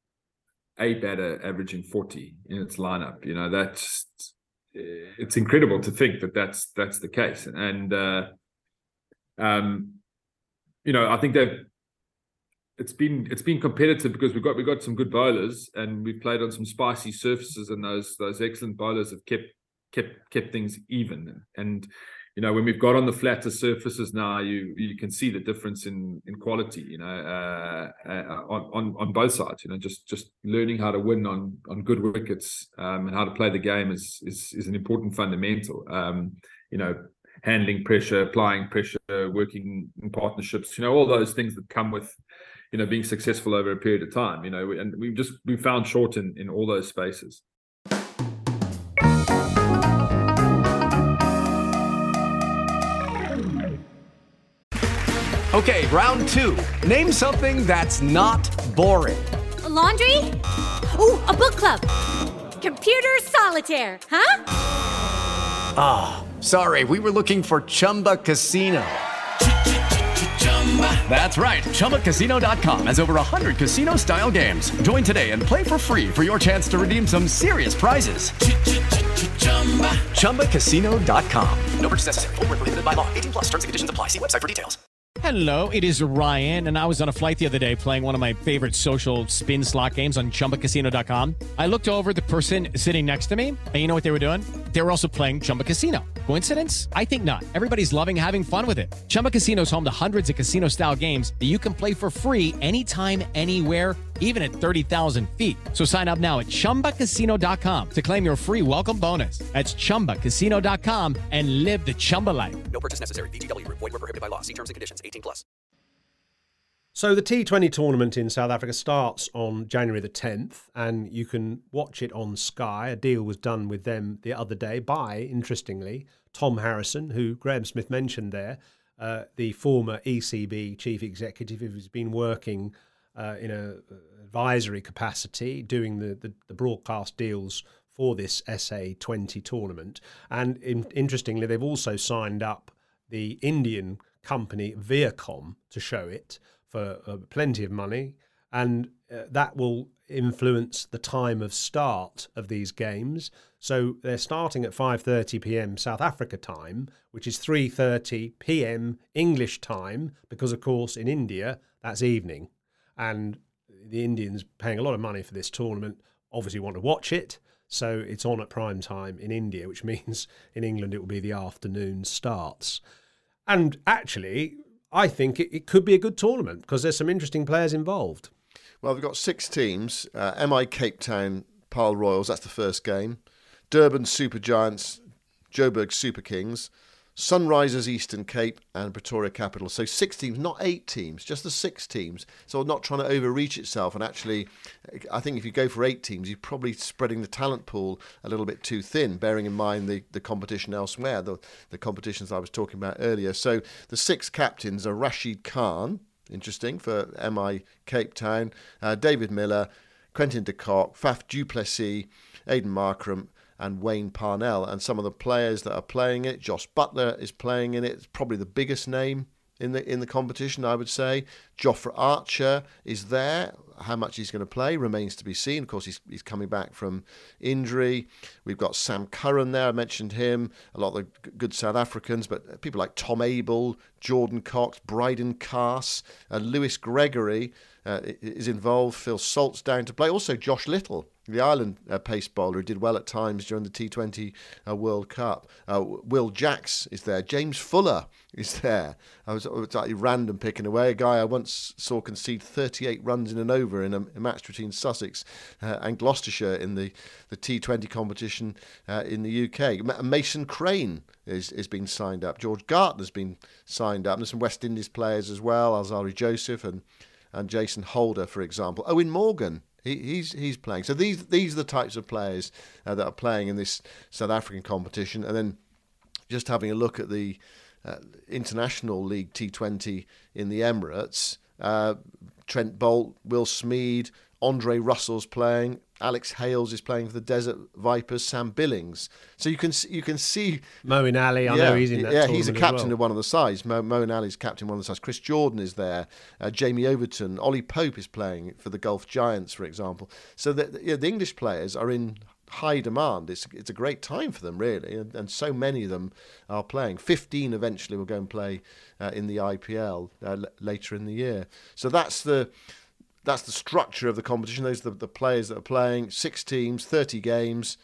a batter averaging forty in its lineup. You know, that's, it's incredible to think that that's that's the case. And uh, um, you know, I think that it's been it's been competitive because we've got we got some good bowlers, and we've played on some spicy surfaces, and those those excellent bowlers have kept kept kept things even. And you know, when we've got on the flatter surfaces now, you you can see the difference in in quality. You know, uh, uh, on on on both sides. You know, just just learning how to win on on good wickets, um, and how to play the game is is is an important fundamental. Um, you know, handling pressure, applying pressure, working in partnerships. You know, all those things that come with, you know, being successful over a period of time. You know, and we've just we found short in in all those spaces. Okay, round two. Name something that's not boring. A laundry? Ooh, a book club. Computer solitaire, huh? Ah, oh, sorry, we were looking for Chumba Casino. That's right, Chumba Casino dot com has over one hundred casino-style games. Join today and play for free for your chance to redeem some serious prizes. Chumba Casino dot com. No purchase necessary. Void where prohibited by law. eighteen plus terms and conditions apply. See website for details. Hello, it is Ryan, and I was on a flight the other day playing one of my favorite social spin slot games on Chumba Casino dot com. I looked over at the person sitting next to me, and you know what they were doing? They were also playing Chumba Casino. Coincidence? I think not. Everybody's loving having fun with it. Chumba Casino is home to hundreds of casino-style games that you can play for free anytime, anywhere, even at thirty thousand feet. So sign up now at Chumba Casino dot com to claim your free welcome bonus. That's Chumba Casino dot com and live the Chumba life. No purchase necessary. V G W. Void where prohibited by law. See terms and conditions. eighteen plus. So the T twenty tournament in South Africa starts on January the tenth, and you can watch it on Sky. A deal was done with them the other day by, interestingly, Tom Harrison, who Graham Smith mentioned there, uh, the former E C B chief executive who's been working uh, in an advisory capacity doing the, the, the broadcast deals for this S A twenty tournament. And in, interestingly, they've also signed up the Indian company Viacom to show it for uh, plenty of money, and uh, that will influence the time of start of these games. So they're starting at five thirty p.m. South Africa time, which is three thirty p.m. English time, because of course in India that's evening, and the Indians paying a lot of money for this tournament obviously want to watch it. So it's on at prime time in India, which means in England it will be the afternoon starts. And actually, I think it, it could be a good tournament because there's some interesting players involved. Well, we've got six teams. Uh, M I Cape Town, Pile Royals, that's the first game. Durban Super Giants, Joburg Super Kings. Sunrisers Eastern Cape and Pretoria Capital. So six teams, not eight teams, just the six teams. So not trying to overreach itself. And actually, I think if you go for eight teams, you're probably spreading the talent pool a little bit too thin, bearing in mind the, the competition elsewhere, the, the competitions I was talking about earlier. So the six captains are Rashid Khan, interesting, for M I Cape Town, uh, David Miller, Quentin de Kock, Faf du Plessis, Aidan Markram, and Wayne Parnell. And some of the players that are playing it, Josh Butler is playing in it. It's probably the biggest name in the in the competition, I would say. Jofra Archer is there. How much he's going to play remains to be seen. Of course, he's he's coming back from injury. We've got Sam Curran there. I mentioned him. A lot of the good South Africans, but people like Tom Abel, Jordan Cox, Bryden Cass, uh, Lewis Gregory uh, is involved. Phil Salt's down to play. Also, Josh Little, the Ireland uh, pace bowler who did well at times during the T twenty uh, World Cup. Uh, Will Jacks is there. James Fuller is there. I was, I was like random picking away. A guy I once saw concede thirty-eight runs in an over in a, a match between Sussex uh, and Gloucestershire in the, the T twenty competition uh, in the U K. Mason Crane is, is being signed up. George Gartner's been signed up. There's some West Indies players as well, Alzari Joseph and, and Jason Holder, for example. Owen Morgan, He, he's he's playing. So these these are the types of players uh, that are playing in this South African competition. And then just having a look at the uh, International League T twenty in the Emirates, uh, Trent Bolt, Will Smeed, Andre Russell's playing, Alex Hales is playing for the Desert Vipers, Sam Billings. So you can you can see Moeen Ali. I yeah, know he's in that. Yeah, he's a captain well. of one of the sides. Mo, Moeen Ali's captain of one of the sides. Chris Jordan is there. Uh, Jamie Overton, Ollie Pope is playing for the Gulf Giants, for example. So the, yeah, the English players are in high demand. It's it's a great time for them, really, and, and so many of them are playing. Fifteen eventually will go and play uh, in the I P L uh, l- later in the year. So that's the. That's the structure of the competition. Those are the, the players that are playing. Six teams, thirty games,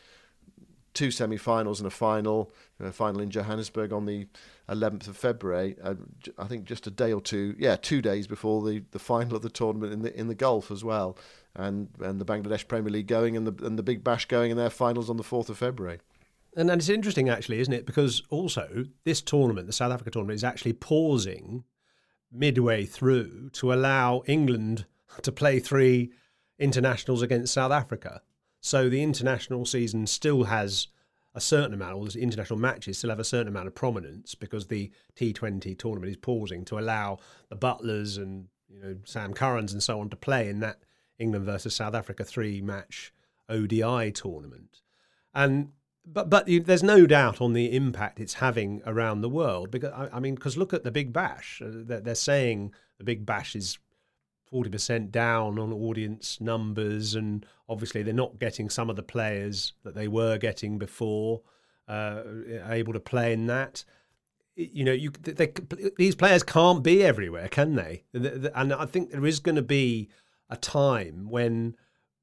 two semi-finals and a final. A final in Johannesburg on the eleventh of February. Uh, I think just a day or two, yeah, two days before the, the final of the tournament in the in the Gulf as well. And and the Bangladesh Premier League going and the and the Big Bash going in their finals on the fourth of February. And, and it's interesting, actually, isn't it? Because also this tournament, the South Africa tournament, is actually pausing midway through to allow England to play three internationals against South Africa. So the international season still has a certain amount, or the international matches still have a certain amount of prominence because the T twenty tournament is pausing to allow the Butlers and you know Sam Currans and so on to play in that England versus South Africa three-match O D I tournament. And but but you, there's no doubt on the impact it's having around the world because I, I mean because look at the Big Bash. They're, they're saying the Big Bash is forty percent down on audience numbers, and obviously they're not getting some of the players that they were getting before uh, able to play in that. you know, you they, these players can't be everywhere, can they? And I think there is going to be a time when,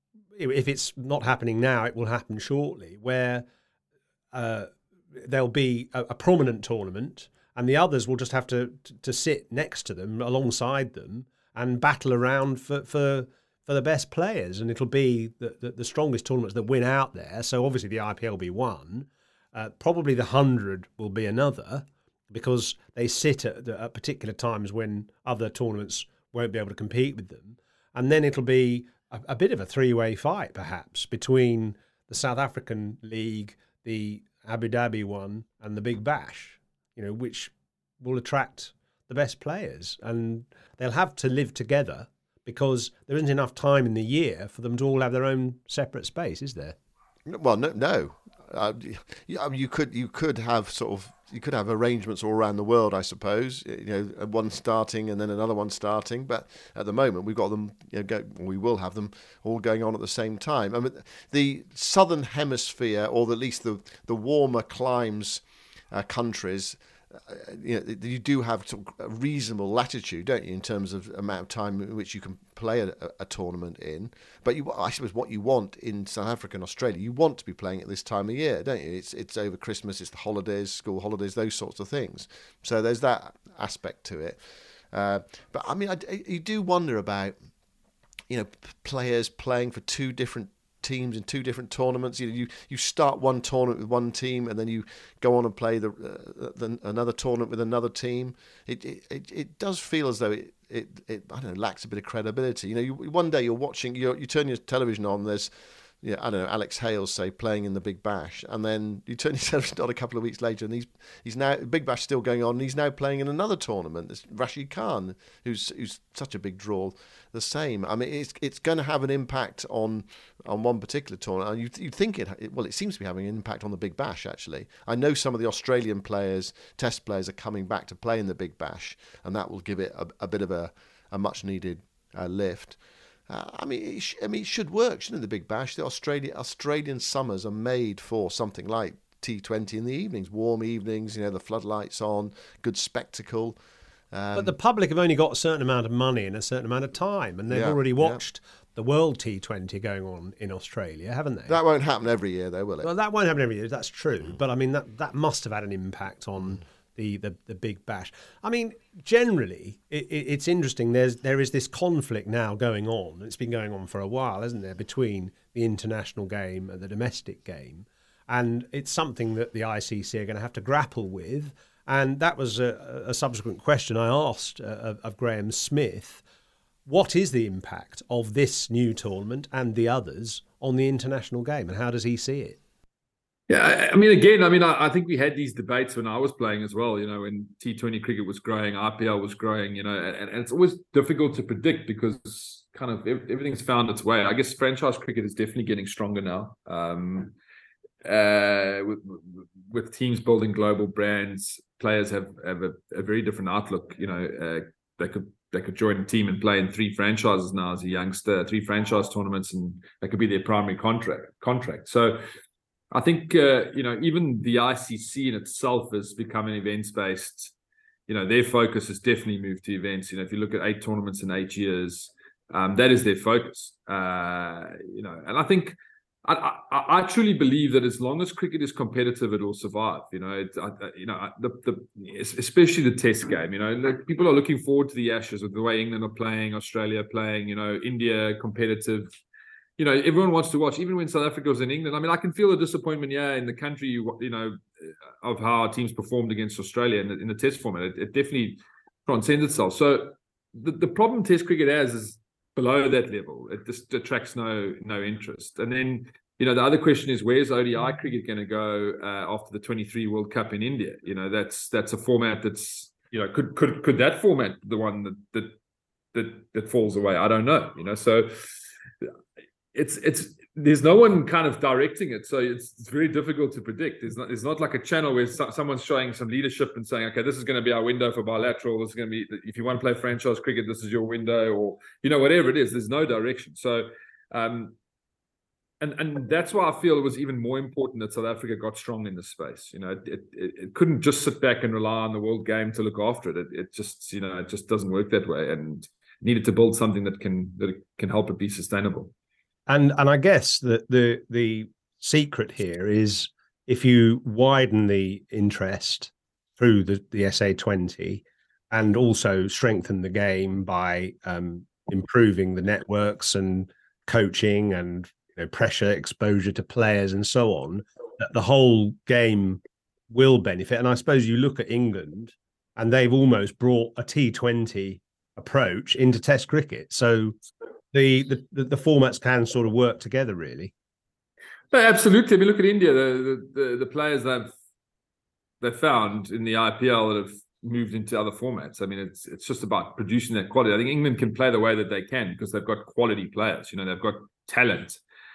if it's not happening now, it will happen shortly, where uh, there'll be a, a prominent tournament, and the others will just have to to sit next to them, alongside them, and battle around for for, for the best players. And it'll be the, the, the strongest tournaments that win out there. So obviously the I P L will be one. Uh, probably the hundred will be another, because they sit at, the, at particular times when other tournaments won't be able to compete with them. And then it'll be a, a bit of a three-way fight, perhaps, between the South African League, the Abu Dhabi one, and the Big Bash, you know, which will attract the best players. And they'll have to live together, because there isn't enough time in the year for them to all have their own separate space, is there? Well, no, no. Uh, you, you could you could have sort of you could have arrangements all around the world, I suppose. You know, one starting and then another one starting. But at the moment, we've got them. You know, go, we will have them all going on at the same time. I mean, the southern hemisphere, or at least the the warmer climes uh, countries. Uh, you know, you do have sort of a reasonable latitude, don't you, in terms of amount of time in which you can play a, a tournament in. But you, I suppose, what you want in South Africa and Australia, you want to be playing at this time of year, don't you? It's it's over Christmas, it's the holidays, school holidays, those sorts of things. So there's that aspect to it. Uh, but I mean, I, you do wonder about, you know, players playing for two different teams in two different tournaments. You you you start one tournament with one team, and then you go on and play the, uh, the another tournament with another team. It it it, it does feel as though it, it it I don't know, lacks a bit of credibility. You know, you, one day you're watching, you you turn your television on, there's, yeah, I don't know, Alex Hales, say, playing in the Big Bash, and then you turn your television on a couple of weeks later, and he's he's now Big Bash still going on, and he's now playing in another tournament. There's Rashid Khan, who's who's such a big draw, the same. I mean, it's it's going to have an impact on on one particular tournament. And you you think it, it well, it seems to be having an impact on the Big Bash. Actually, I know some of the Australian players, Test players, are coming back to play in the Big Bash, and that will give it a, a bit of a a much needed uh, lift. Uh, I mean, it sh- I mean, it should work, shouldn't it, the Big Bash? The Australia- Australian summers are made for something like T twenty in the evenings, warm evenings, you know, the floodlights on, good spectacle. Um, but the public have only got a certain amount of money and a certain amount of time, and they've yeah, already watched yeah. the World T twenty going on in Australia, haven't they? That won't happen every year, though, will it? Well, that won't happen every year, that's true. Mm. But, I mean, that, that must have had an impact on... Mm. The, the the Big Bash. I mean, generally, it, it, it's interesting. There's there is this conflict now going on. It's been going on for a while, hasn't there, between the international game and the domestic game, and it's something that the I C C are going to have to grapple with. And that was a, a subsequent question I asked uh, of, of Graham Smith. What is the impact of this new tournament and the others on the international game, and how does he see it? Yeah, I mean, again, I mean, I, I think we had these debates when I was playing as well, you know, when T twenty cricket was growing, I P L was growing, you know, and, and it's always difficult to predict because kind of everything's found its way. I guess franchise cricket is definitely getting stronger now. Um, uh, with, with teams building global brands, players have, have a, a very different outlook. You know, uh, they could they could join a team and play in three franchises now as a youngster, three franchise tournaments, and that could be their primary contract. contract. So I think, uh, you know, even the I C C in itself is becoming events-based. You know, their focus has definitely moved to events. You know, if you look at eight tournaments in eight years, um, that is their focus. Uh, you know, and I think I, I, I truly believe that as long as cricket is competitive, it will survive. You know, it, I, you know, the, the especially the Test game. You know, like people are looking forward to the Ashes with the way England are playing, Australia playing. You know, India competitive. You know, everyone wants to watch, even when South Africa was in England. I mean, I can feel the disappointment, yeah, in the country, you, you know, of how our teams performed against Australia in the, in the Test format. It, it definitely transcends itself. So the, the problem Test cricket has is below that level. It just attracts no no interest. And then, you know, the other question is, where's O D I cricket going to go uh, after the twenty-three World Cup in India? You know, that's that's a format that's, you know, could could could that format the one that that that, that falls away? I don't know. You know, so. It's it's there's no one kind of directing it, so it's it's very difficult to predict. It's not it's not like a channel where so, someone's showing some leadership and saying, okay, this is going to be our window for bilateral. This is going to be, if you want to play franchise cricket, this is your window, or you know, whatever it is. There's no direction. So um, And and that's why I feel it was even more important that South Africa got strong in this space. You know, it, it, it couldn't just sit back and rely on the world game to look after it. It, it just, you know, it just doesn't work that way, and needed to build something that can that can help it be sustainable. And and I guess that the the secret here is if you widen the interest through the, the S A twenty and also strengthen the game by um, improving the networks and coaching and you know, pressure exposure to players and so on, that the whole game will benefit. And I suppose you look at England and they've almost brought a T twenty approach into Test cricket. So the, the, the formats can sort of work together, really. No, absolutely. I mean, look at India, the, the, the players they've, they've found in the I P L that have moved into other formats. I mean, it's it's just about producing that quality. I think England can play the way that they can because they've got quality players. You know, they've got talent.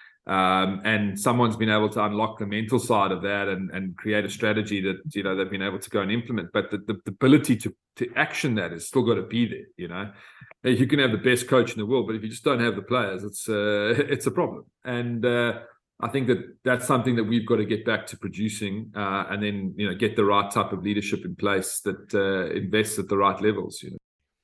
Um, and someone's been able to unlock the mental side of that and, and create a strategy that, you know, they've been able to go and implement. But the, the, the ability to, to action that is still got to be there, you know. You can have the best coach in the world, but if you just don't have the players, it's uh, it's a problem. And uh, I think that that's something that we've got to get back to producing uh, and then, you know, get the right type of leadership in place that uh, invests at the right levels, you know.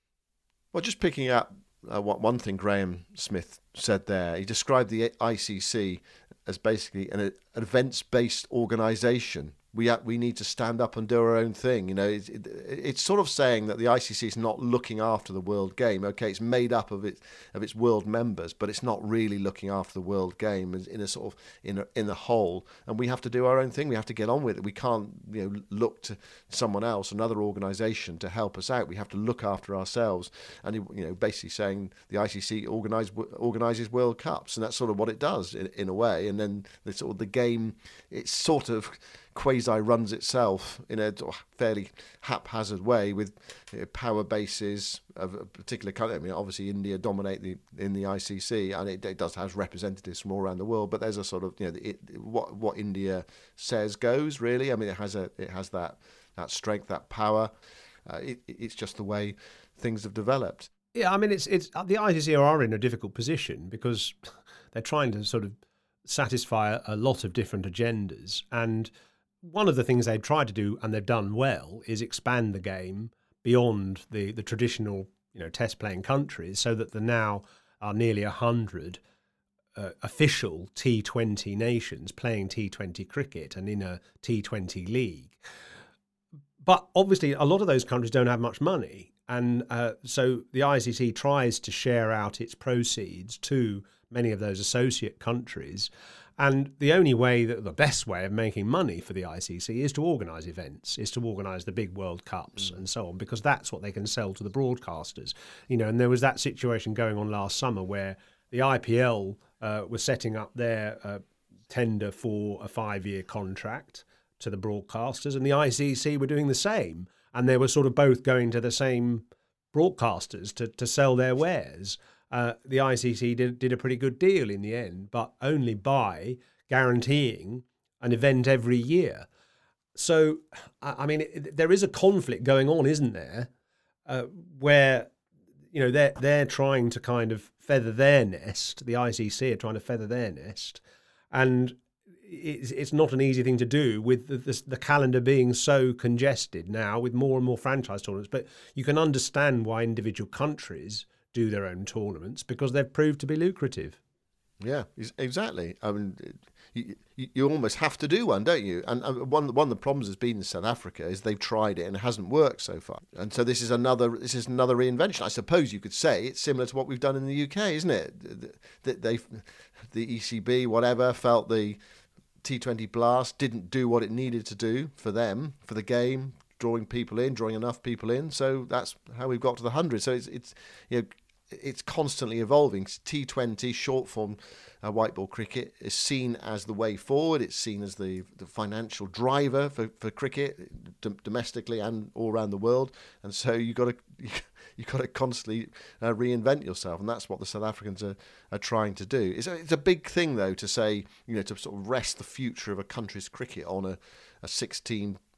Well, just picking up uh, one thing Graham Smith said there, he described the I C C as basically an, an events-based organisation. We we need to stand up and do our own thing. You know, it, it, it's sort of saying that the I C C is not looking after the world game. Okay, it's made up of its of its world members, but it's not really looking after the world game in a sort of in a, in a whole. And we have to do our own thing. We have to get on with it. We can't, you know, look to someone else, another organisation, to help us out. We have to look after ourselves. And you know, basically saying the I C C organize, organizes World Cups, and that's sort of what it does in, in a way. And then the sort of the game, it's sort of quasi runs itself in a fairly haphazard way with you know, power bases of a particular country. I mean, obviously India dominate the in the I C C, and it, it does have representatives from all around the world. But there's a sort of you know it, what what India says goes really. I mean, it has a it has that that strength, that power. Uh, it, it's just the way things have developed. Yeah, I mean, it's it's the I C C are in a difficult position because they're trying to sort of satisfy a lot of different agendas. And one of the things they've tried to do, and they've done well, is expand the game beyond the, the traditional, you know, test playing countries, so that there now are nearly a hundred uh, official T twenty nations playing T twenty cricket and in a T twenty league. But obviously, a lot of those countries don't have much money, and uh, so the I C C tries to share out its proceeds to many of those associate countries. And the only way, that the best way of making money for the I C C is to organise events, is to organise the big World Cups mm. and so on, because that's what they can sell to the broadcasters. You know, and there was that situation going on last summer where the I P L uh, was setting up their uh, tender for a five-year contract to the broadcasters, and the I C C were doing the same. And they were sort of both going to the same broadcasters to, to sell their wares. Uh, the I C C did, did a pretty good deal in the end, but only by guaranteeing an event every year. So, I mean, it, there is a conflict going on, isn't there, uh, where, you know, they're, they're trying to kind of feather their nest, the I C C are trying to feather their nest, and it's, it's not an easy thing to do with the, the, the calendar being so congested now with more and more franchise tournaments. But you can understand why individual countries do their own tournaments, because they've proved to be lucrative. Yeah, exactly. I mean, you, you almost have to do one, don't you? And one one of the problems has been in South Africa is they've tried it and it hasn't worked so far. And so this is another this is another reinvention. I suppose you could say it's similar to what we've done in the U K, isn't it? That they, the E C B, whatever, felt the T twenty Blast didn't do what it needed to do for them, for the game, drawing people in, drawing enough people in. So that's how we've got to the hundred. So it's it's you know. It's constantly evolving. T twenty, short form uh, white ball cricket, is seen as the way forward. It's seen as the, the financial driver for, for cricket, d- domestically and all around the world. And so you've got to you got to constantly uh, reinvent yourself, and that's what the South Africans are, are trying to do. It's a, it's a big thing, though, to say, you know, to sort of rest the future of a country's cricket on a, a six-team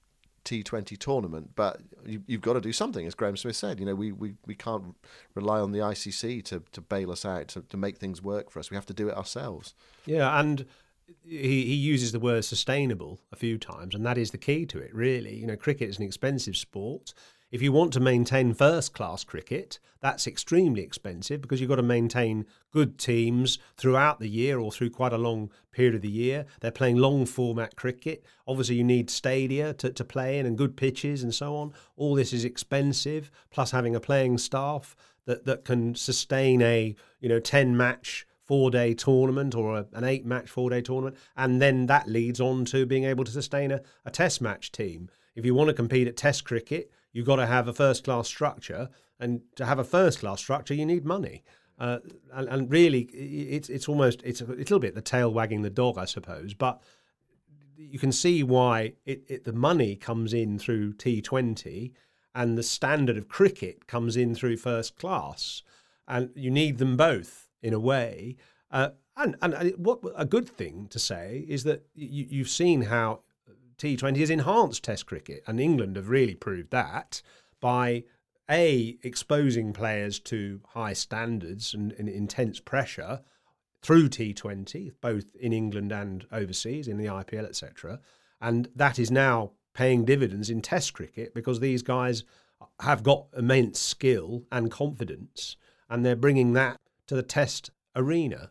T twenty tournament, but you, you've got to do something, as Graham Smith said. You know, we, we, we can't rely on the I C C to, to bail us out, to, to make things work for us. We have to do it ourselves. Yeah, and he, he uses the word sustainable a few times, and that is the key to it, really. You know, cricket is an expensive sport. If you want to maintain first-class cricket, that's extremely expensive because you've got to maintain good teams throughout the year or through quite a long period of the year. They're playing long-format cricket. Obviously, you need stadia to, to play in and good pitches and so on. All this is expensive, plus having a playing staff that, that can sustain a, you know, ten-match four-day tournament or a, an eight-match four-day tournament, and then that leads on to being able to sustain a, a test match team. If you want to compete at test cricket, you've got to have a first-class structure, and to have a first-class structure, you need money. Uh, and, and really, it's it's almost it's a little bit the tail wagging the dog, I suppose. But you can see why it, it the money comes in through T twenty, and the standard of cricket comes in through first class, and you need them both in a way. Uh, and and what a good thing to say is that you, you've seen how T twenty has enhanced Test cricket, and England have really proved that by A, exposing players to high standards and, and intense pressure through T twenty, both in England and overseas, in the I P L, et cetera. And that is now paying dividends in Test cricket because these guys have got immense skill and confidence, and they're bringing that to the Test arena.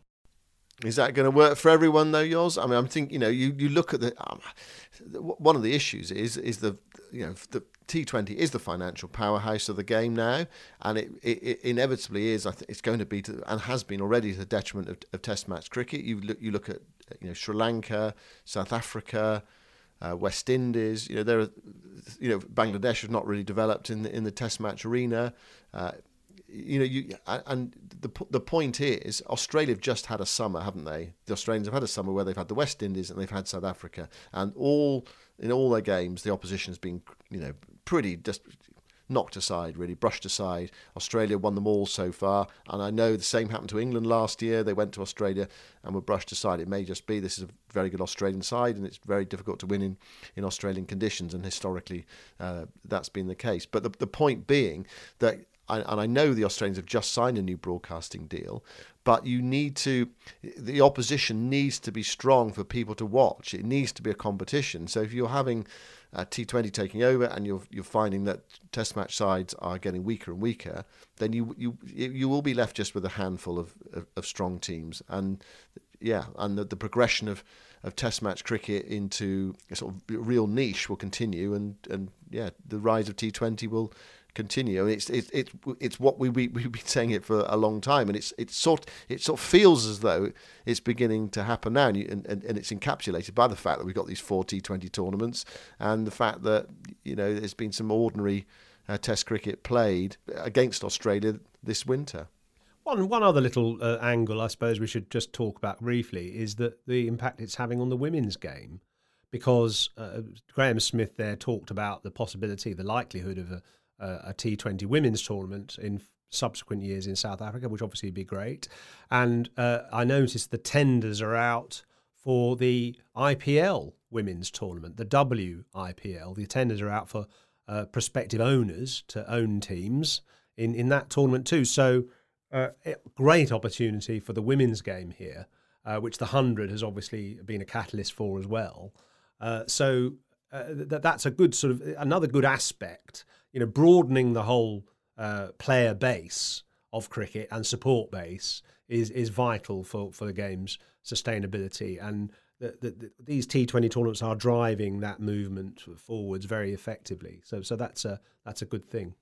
Is that going to work for everyone, though, yours? I mean, I'm thinking, you know, you, you look at the um, one of the issues is is the you know the T twenty is the financial powerhouse of the game now, and it, it, it inevitably is. I think it's going to be to, and has been already to the detriment of, of Test match cricket. You look you look at you know Sri Lanka, South Africa, uh, West Indies. You know there are you know Bangladesh has not really developed in the in the Test match arena. Uh, You know, you and the the point is, Australia have just had a summer, haven't they? The Australians have had a summer where they've had the West Indies and they've had South Africa, and all in all their games, the opposition has been, you know, pretty just knocked aside, really brushed aside. Australia won them all so far, and I know the same happened to England last year. They went to Australia and were brushed aside. It may just be this is a very good Australian side, and it's very difficult to win in, in Australian conditions, and historically uh, that's been the case. But the the point being that. And I know the Australians have just signed a new broadcasting deal, but you need to, the opposition needs to be strong for people to watch. It needs to be a competition. So if you're having uh, T twenty taking over and you're you're finding that Test match sides are getting weaker and weaker, then you you you will be left just with a handful of, of, of strong teams. And yeah, and the, the progression of, of Test match cricket into a sort of real niche will continue, and, and yeah, the rise of T twenty will continue. It's it's it's it's what we we we've been saying it for a long time, and it's it's sort it sort of feels as though it's beginning to happen now, and, you, and and it's encapsulated by the fact that we've got these four T twenty tournaments, and the fact that you know there's been some ordinary uh, Test cricket played against Australia this winter. One one other little uh, angle I suppose we should just talk about briefly is that the impact it's having on the women's game, because uh, Graham Smith there talked about the possibility, the likelihood of a a T twenty women's tournament in subsequent years in South Africa, which obviously would be great. And uh, I noticed the tenders are out for the I P L women's tournament, the W I P L. The tenders are out for uh, prospective owners to own teams in, in that tournament too. So uh, great opportunity for the women's game here, uh, which the one hundred has obviously been a catalyst for as well. Uh, so uh, th- that's a good sort of, another good aspect. You know, broadening the whole uh, player base of cricket and support base is is vital for, for the game's sustainability. And the, the, the, these T twenty tournaments are driving that movement forwards very effectively. So so that's a that's a good thing.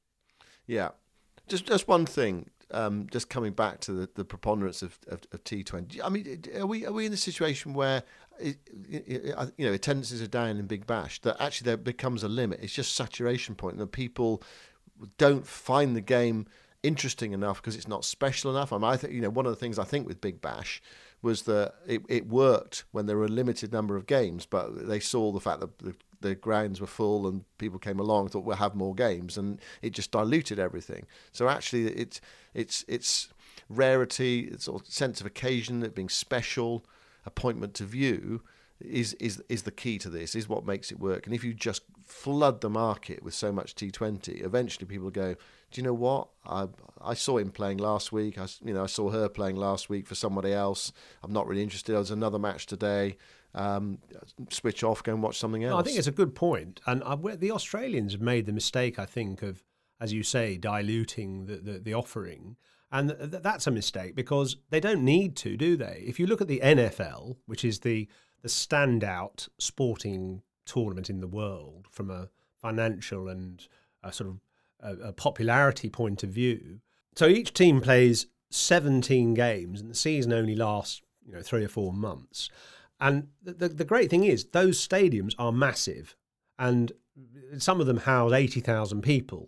Yeah, just just one thing. Um, just coming back to the, the preponderance of, of, of T twenty. I mean, are we are we in a situation where it, it, you know attendances are down in Big Bash, that actually there becomes a limit? It's just saturation point, and that people don't find the game interesting enough because it's not special enough. I mean, I think you know one of the things I think with Big Bash was that it, it worked when there were a limited number of games, but they saw the fact that the, the grounds were full and people came along and thought we'll have more games, and it just diluted everything. So actually it's it's it's rarity, it's sort of sense of occasion, it being special, appointment to view is is is the key to this, is what makes it work. And if you just flood the market with so much T twenty, eventually people go, do you know what? I I saw him playing last week. I you know I saw her playing last week for somebody else. I'm not really interested. There's another match today. Um, switch off, go and watch something else. No, I think it's a good point. And I, the Australians have made the mistake, I think, of, as you say, diluting the, the, the offering. And th- that's a mistake because they don't need to, do they? If you look at the N F L, which is the, the standout sporting tournament in the world from a financial and a sort of a, a popularity point of view, so each team plays seventeen games and the season only lasts, you know, three or four months. And the, the great thing is those stadiums are massive and some of them house eighty thousand people.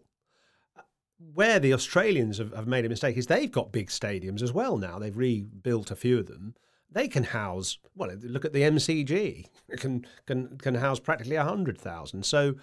Where the Australians have, have made a mistake is they've got big stadiums as well now. They've rebuilt a few of them. They can house, well, look at the M C G. It can, can, can house practically one hundred thousand. So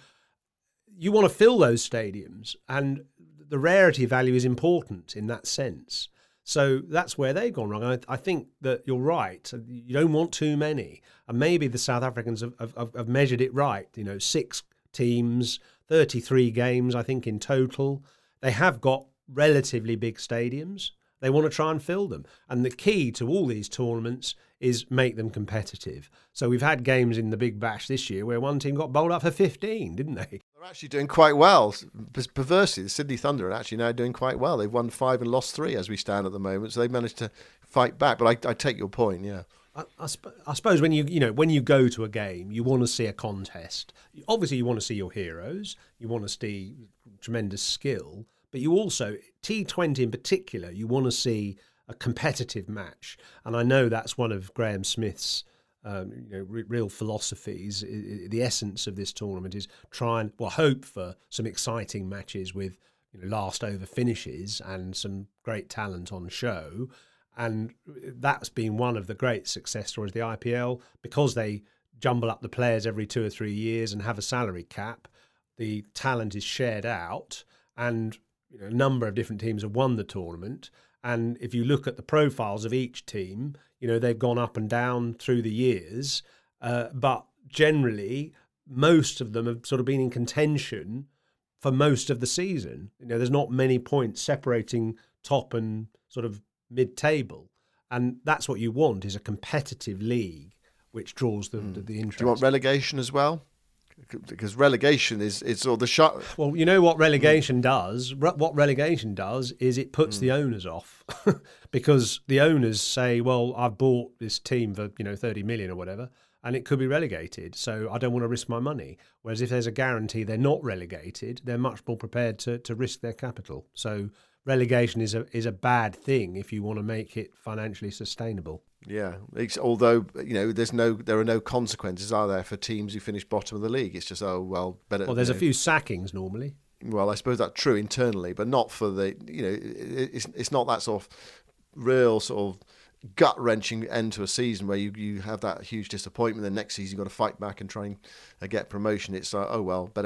you want to fill those stadiums and the rarity value is important in that sense. So that's where they've gone wrong. I, I think that you're right. You don't want too many. And maybe the South Africans have, have, have measured it right. You know, six teams, thirty-three games, I think, in total. They have got relatively big stadiums. They want to try and fill them. And the key to all these tournaments is make them competitive. So we've had games in the Big Bash this year where one team got bowled up for fifteen, didn't they? They're actually doing quite well. Perversely, the Sydney Thunder are actually now doing quite well. They've won five and lost three as we stand at the moment. So they've managed to fight back. But I, I take your point, yeah. I, I, sp- I suppose when you you know when you go to a game, you want to see a contest. Obviously, you want to see your heroes. You want to see tremendous skill. But you also, T twenty in particular, you want to see a competitive match. And I know that's one of Graham Smith's um, you know, re- real philosophies. I, I, the essence of this tournament is try and, well, hope for some exciting matches with, you know, last over finishes and some great talent on show. And that's been one of the great success stories of the I P L, because they jumble up the players every two or three years and have a salary cap. The talent is shared out, and you know, a number of different teams have won the tournament. And if you look at the profiles of each team, you know, they've gone up and down through the years. Uh, but generally, most of them have sort of been in contention for most of the season. You know, there's not many points separating top and sort of mid-table. And that's what you want, is a competitive league which draws the, mm. the, the interest. Do you want relegation as well? Because relegation is it's all the shot. Well, you know what relegation does? Re- what relegation does is it puts mm. the owners off, because the owners say, "Well, I've bought this team for you know thirty million or whatever, and it could be relegated, so I don't want to risk my money." Whereas if there's a guarantee they're not relegated, they're much more prepared to to risk their capital. So relegation is a is a bad thing if you want to make it financially sustainable. Yeah, it's, although you know, there's no, there are no consequences, are there, for teams who finish bottom of the league? It's just oh well, better. Well, there's you know, a few sackings normally. Well, I suppose that's true internally, but not for the you know, it's it's not that sort of real sort of gut wrenching end to a season where you, you have that huge disappointment. Then next season you've got to fight back and try and uh, get promotion. It's like oh well, better.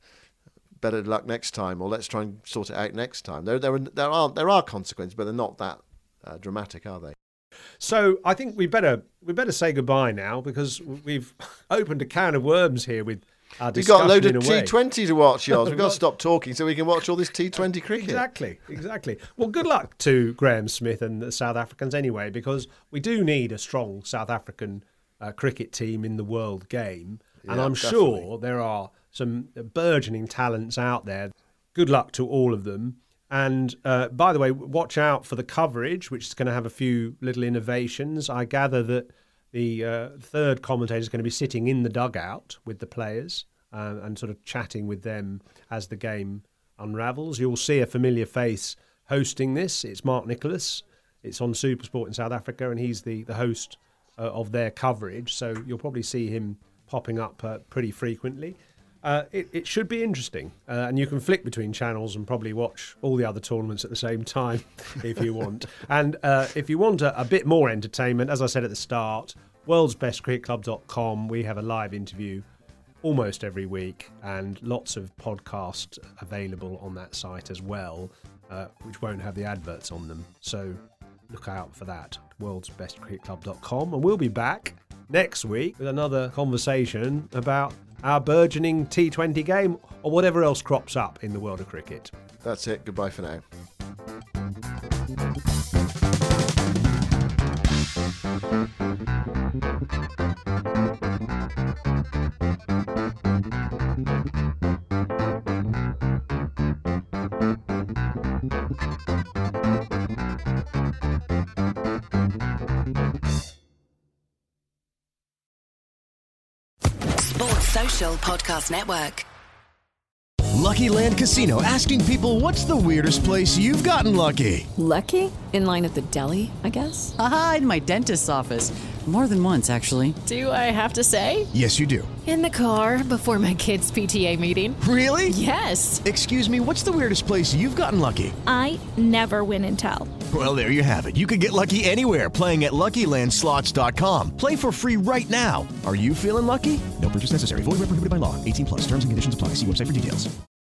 Better luck next time, or let's try and sort it out next time. There, there, are, there are there are consequences, but they're not that uh, dramatic, are they? So I think we better we better say goodbye now, because we've opened a can of worms here with our discussion. We've got a load of T twenty to watch, Yoz. We've got to stop talking so we can watch all this T twenty cricket. Exactly, exactly. Well, good luck to Graham Smith and the South Africans anyway, because we do need a strong South African uh, cricket team in the world game, and yeah, I'm definitely. sure there are some burgeoning talents out there. Good luck to all of them. And uh, by the way, watch out for the coverage, which is going to have a few little innovations. I gather that the uh, third commentator is going to be sitting in the dugout with the players uh, and sort of chatting with them as the game unravels. You'll see a familiar face hosting this. It's Mark Nicholas. It's on SuperSport in South Africa, and he's the, the host uh, of their coverage. So you'll probably see him popping up uh, pretty frequently. Uh, it, it should be interesting, uh, and you can flick between channels and probably watch all the other tournaments at the same time if you want. And uh, if you want a, a bit more entertainment, as I said at the start, worlds best cricket club dot com, we have a live interview almost every week, and lots of podcasts available on that site as well, uh, which won't have the adverts on them. So look out for that, worlds best cricket club dot com, and we'll be back next week with another conversation about our burgeoning T twenty game or whatever else crops up in the world of cricket. That's it. Goodbye for now. Sports Social Podcast Network. Lucky Land Casino, asking people, what's the weirdest place you've gotten lucky? Lucky? In line at the deli, I guess? Aha, in my dentist's office. More than once, actually. Do I have to say? Yes, you do. In the car before my kids' P T A meeting. Really? Yes. Excuse me, what's the weirdest place you've gotten lucky? I never win and tell. Well, there you have it. You can get lucky anywhere, playing at Lucky Land Slots dot com. Play for free right now. Are you feeling lucky? No purchase necessary. Void where prohibited by law. eighteen plus. Terms and conditions apply. See website for details.